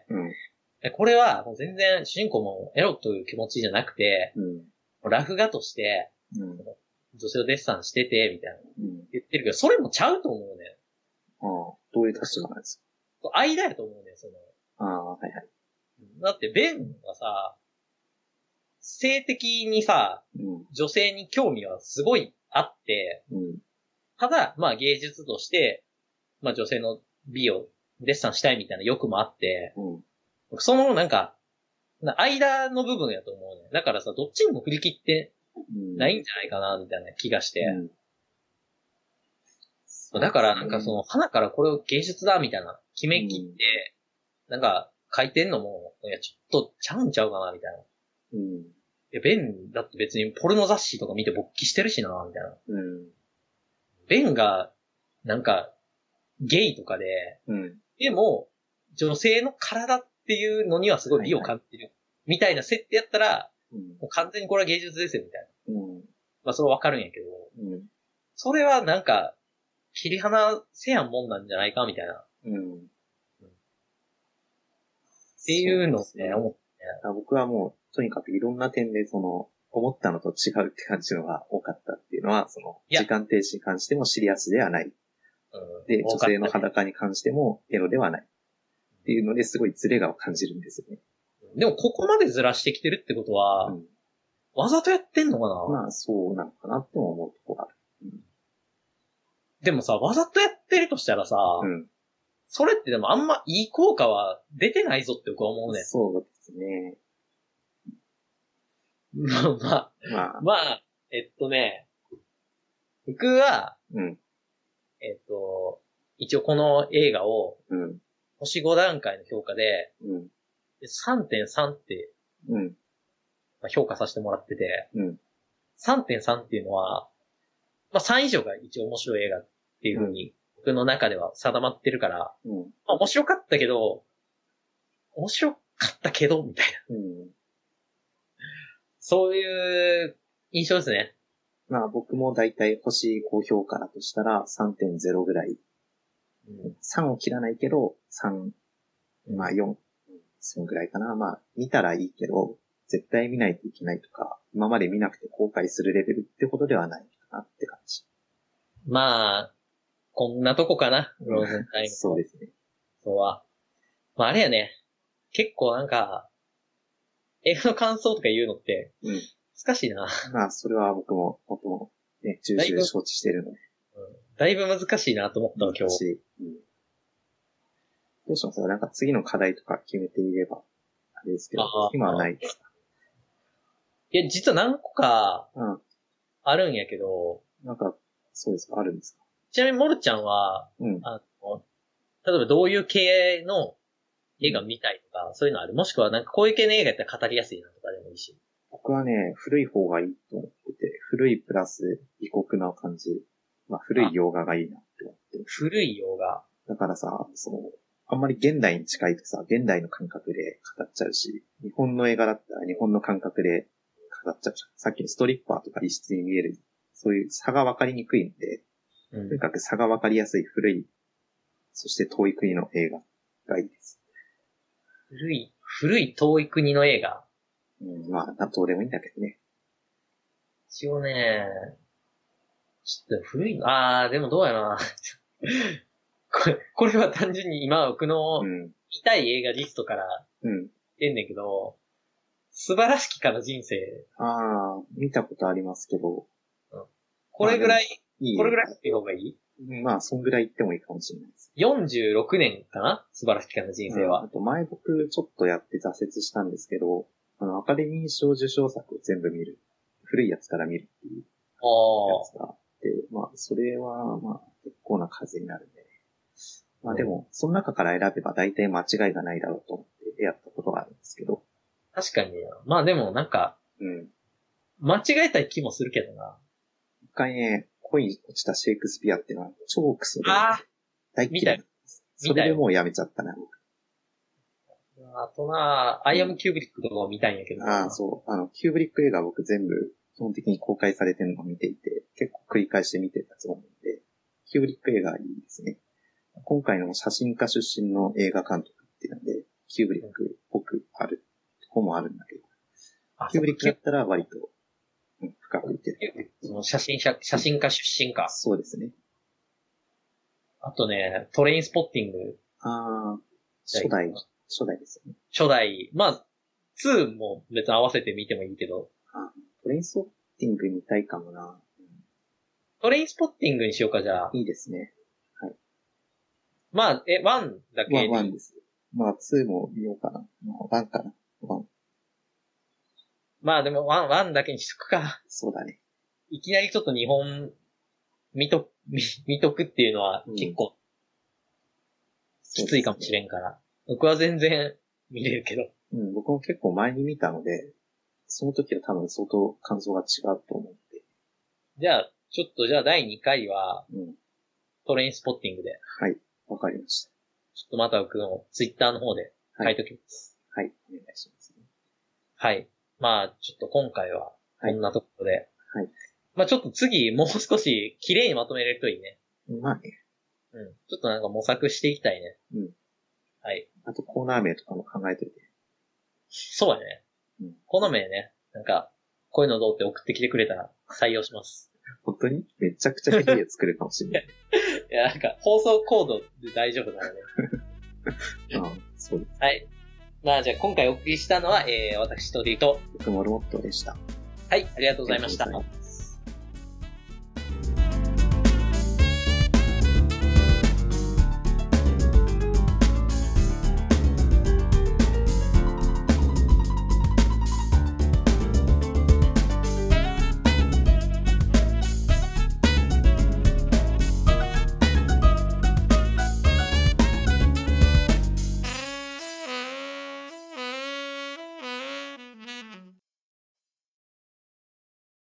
これはもう全然主人公もエロという気持ちじゃなくて、うん、ラフ画として、うん、女性をデッサンしてて、みたいな、うん。言ってるけど、それもちゃうと思うね。 ああ、どういう立場なんですか？間やと思うね、その。 ああ、はいはい。 だって、ベンはさ、性的にさ、うん、女性に興味はすごいあって、うん、ただ、まあ芸術として、まあ女性の美をデッサンしたいみたいな欲もあって、うん、そのなんか、間の部分やと思うね。だからさ、どっちにも振り切ってないんじゃないかな、みたいな気がして。うん、だからなんかその、花からこれを芸術だ、みたいな決め切って、うん、なんか書いてんのも、いや、ちょっとちゃうんちゃうかな、みたいな。うん、いや、ベンだって別にポルノ雑誌とか見て勃起してるしな、みたいな。うん、ベンが、なんか、ゲイとかで、うん、でも、女性の体っていうのにはすごい美を感じる。はいはい、みたいな設定やったら、うん、もう完全にこれは芸術ですよ、みたいな。うん、まあ、それはわかるんやけど、うん、それはなんか、切り離せやんもんなんじゃないか、みたいな。うん、っていうのをね、思って、ね。 僕はもう、とにかくいろんな点で、その、思ったのと違うって感じのが多かったっていうのは、その、時間停止に関してもシリアスではない。うん、で、女性の裸に関してもエロではない。っていうのですごいズレが感じるんですよね。 でもここまでずらしてきてるってことは、うん、わざとやってんのかな？ まあそうなのかなって思うところがある、うん。 でもさ、わざとやってるとしたらさ、うん、それってでもあんまいい効果は出てないぞって僕は思うね。 そうですね。 まあ、まあ、まあ、まあ、えっとね、僕は、うん、えっと、一応この映画を、うん、星ご段階の評価で、うん、さんてんさん って、うん、評価させてもらってて、うん、さんてんさん っていうのは、まあさん以上が一応面白い映画っていう風に、僕の中では定まってるから、うん、まあ面白かったけど、面白かったけど、みたいな。うん、そういう印象ですね。 まあ僕もだいたい星高評価だとしたら さんてんゼロ ぐらい。うん、さんを切らないけど、さん、まあよん、そのぐらいかな。まあ見たらいいけど、絶対見ないといけないとか、今まで見なくて後悔するレベルってことではないかなって感じ。 まあ、こんなとこかな、ローズンタイム。 そうですね。 そうは。まああれやね。結構なんか、映画の感想とか言うのって、うん。難しいな。 まあ、それは僕も、僕も、ね、重々承知してるので。 うん。だいぶ難しいなと思ったわ、今日。うん。 どうしますか？なんか次の課題とか決めていれば、あれですけど、今はないですか？ いや、実は何個か、あるんやけど、 うん、なんか、そうですか、あるんですか？ ちなみにモルちゃんは、うん、あの、例えばどういう系の映画見たいとか、そういうのある？もしくはなんかこういう系の映画やったら語りやすいなとかでもいいし。 僕はね、古い方がいいと思ってて、古いプラス異国な感じ。まあ、古い洋画がいいなって思ってる。 古い洋画。 だからさ、その、あんまり現代に近いとさ、現代の感覚で語っちゃうし、日本の映画だったら日本の感覚で語っちゃうじゃん。さっきのストリッパーとか異質に見える、そういう差が分かりにくいんで、うん、とにかく差が分かりやすい古い、そして遠い国の映画がいいです。 古い、古い遠い国の映画。 うん、まあ、どうでもいいんだけどね。 一応ね、ちょっと古い、あー、でもどうやな。これ、これは単純に今僕の見たい映画リストから出んねんけど、うん、素晴らしきかな人生。 ああ、見たことありますけど。 うん、これぐらい、いいこれぐらいっていう方がいい？ まあ、そんぐらい言ってもいいかもしれないです。 よんじゅうろくねんかな素晴らしきかな人生は。 うん、あと前僕ちょっとやって挫折したんですけど、あの、アカデミー賞受賞作を全部見る。古いやつから見るっていうやつがあって、まあ、それは、まあ、結構な数になるんでね。まあでも、その中から選べば大体間違いがないだろうと思ってやったことがあるんですけど。 確かに。まあでもなんか、うん。間違えたい気もするけどな。 一回ね、恋に落ちたシェイクスピアっていうのは超クソで。ああ大嫌いなんです。それでもうやめちゃったな。 あとなアイアムキューブリックとかを見たいんやけど。 ああ、そう。あの、キューブリック映画僕全部基本的に公開されてるのを見ていて、結構繰り返して見てたつもりで、キューブリック映画いいですね。今回の写真家出身の映画監督っていうので、キューブリックっぽくあるとこもあるんだけど、キューブリックだったら割と、うん、深くいってる。 その写真写、写真家出身か。 そうですね。 あとね、トレインスポッティング。 ああ、初代、初代ですよね。 初代。まあ、にも別に合わせて見てもいいけど。 あトレインスポッティング見たいかもな、うん。 トレインスポッティングにしようか、じゃあ。 いいですね。はい。 まあ、え、ワンだけ。 ワンです。まあ、ツーも見ようかな。ワンかな。ワン。 まあでも、ワン、ワンだけにしとくか。 そうだね。 いきなりちょっと日本、見と、見、見とくっていうのは結構、きついかもしれんから。うん、僕は全然見れるけど。 うん、僕も結構前に見たので、その時は多分相当感想が違うと思って。 じゃあ、ちょっとじゃあだいにかいは、うん、トレインスポッティングで。 はい、わかりました。 ちょっとまた僕のツイッターの方で書いときます。 はい、はい、お願いします、ね。 はい。まあ、ちょっと今回は、こんなところで。 はい。 まあちょっと次、もう少し綺麗にまとめれるといいね。 まあね。 うん。ちょっとなんか模索していきたいね。うん。はい。 あとコーナー名とかも考えといて。 そうだね。うん。コーナー名ね。なんか、こういうのどうって送ってきてくれたら採用します。 本当にめちゃくちゃ綺麗作るかもしれない。 いや、なんか、放送コードで大丈夫なのね。 ああ、そうです。 はい。まあじゃあ今回お送りしたのは、えー、私とリーと、 僕もロボットでした。 はい、ありがとうございました。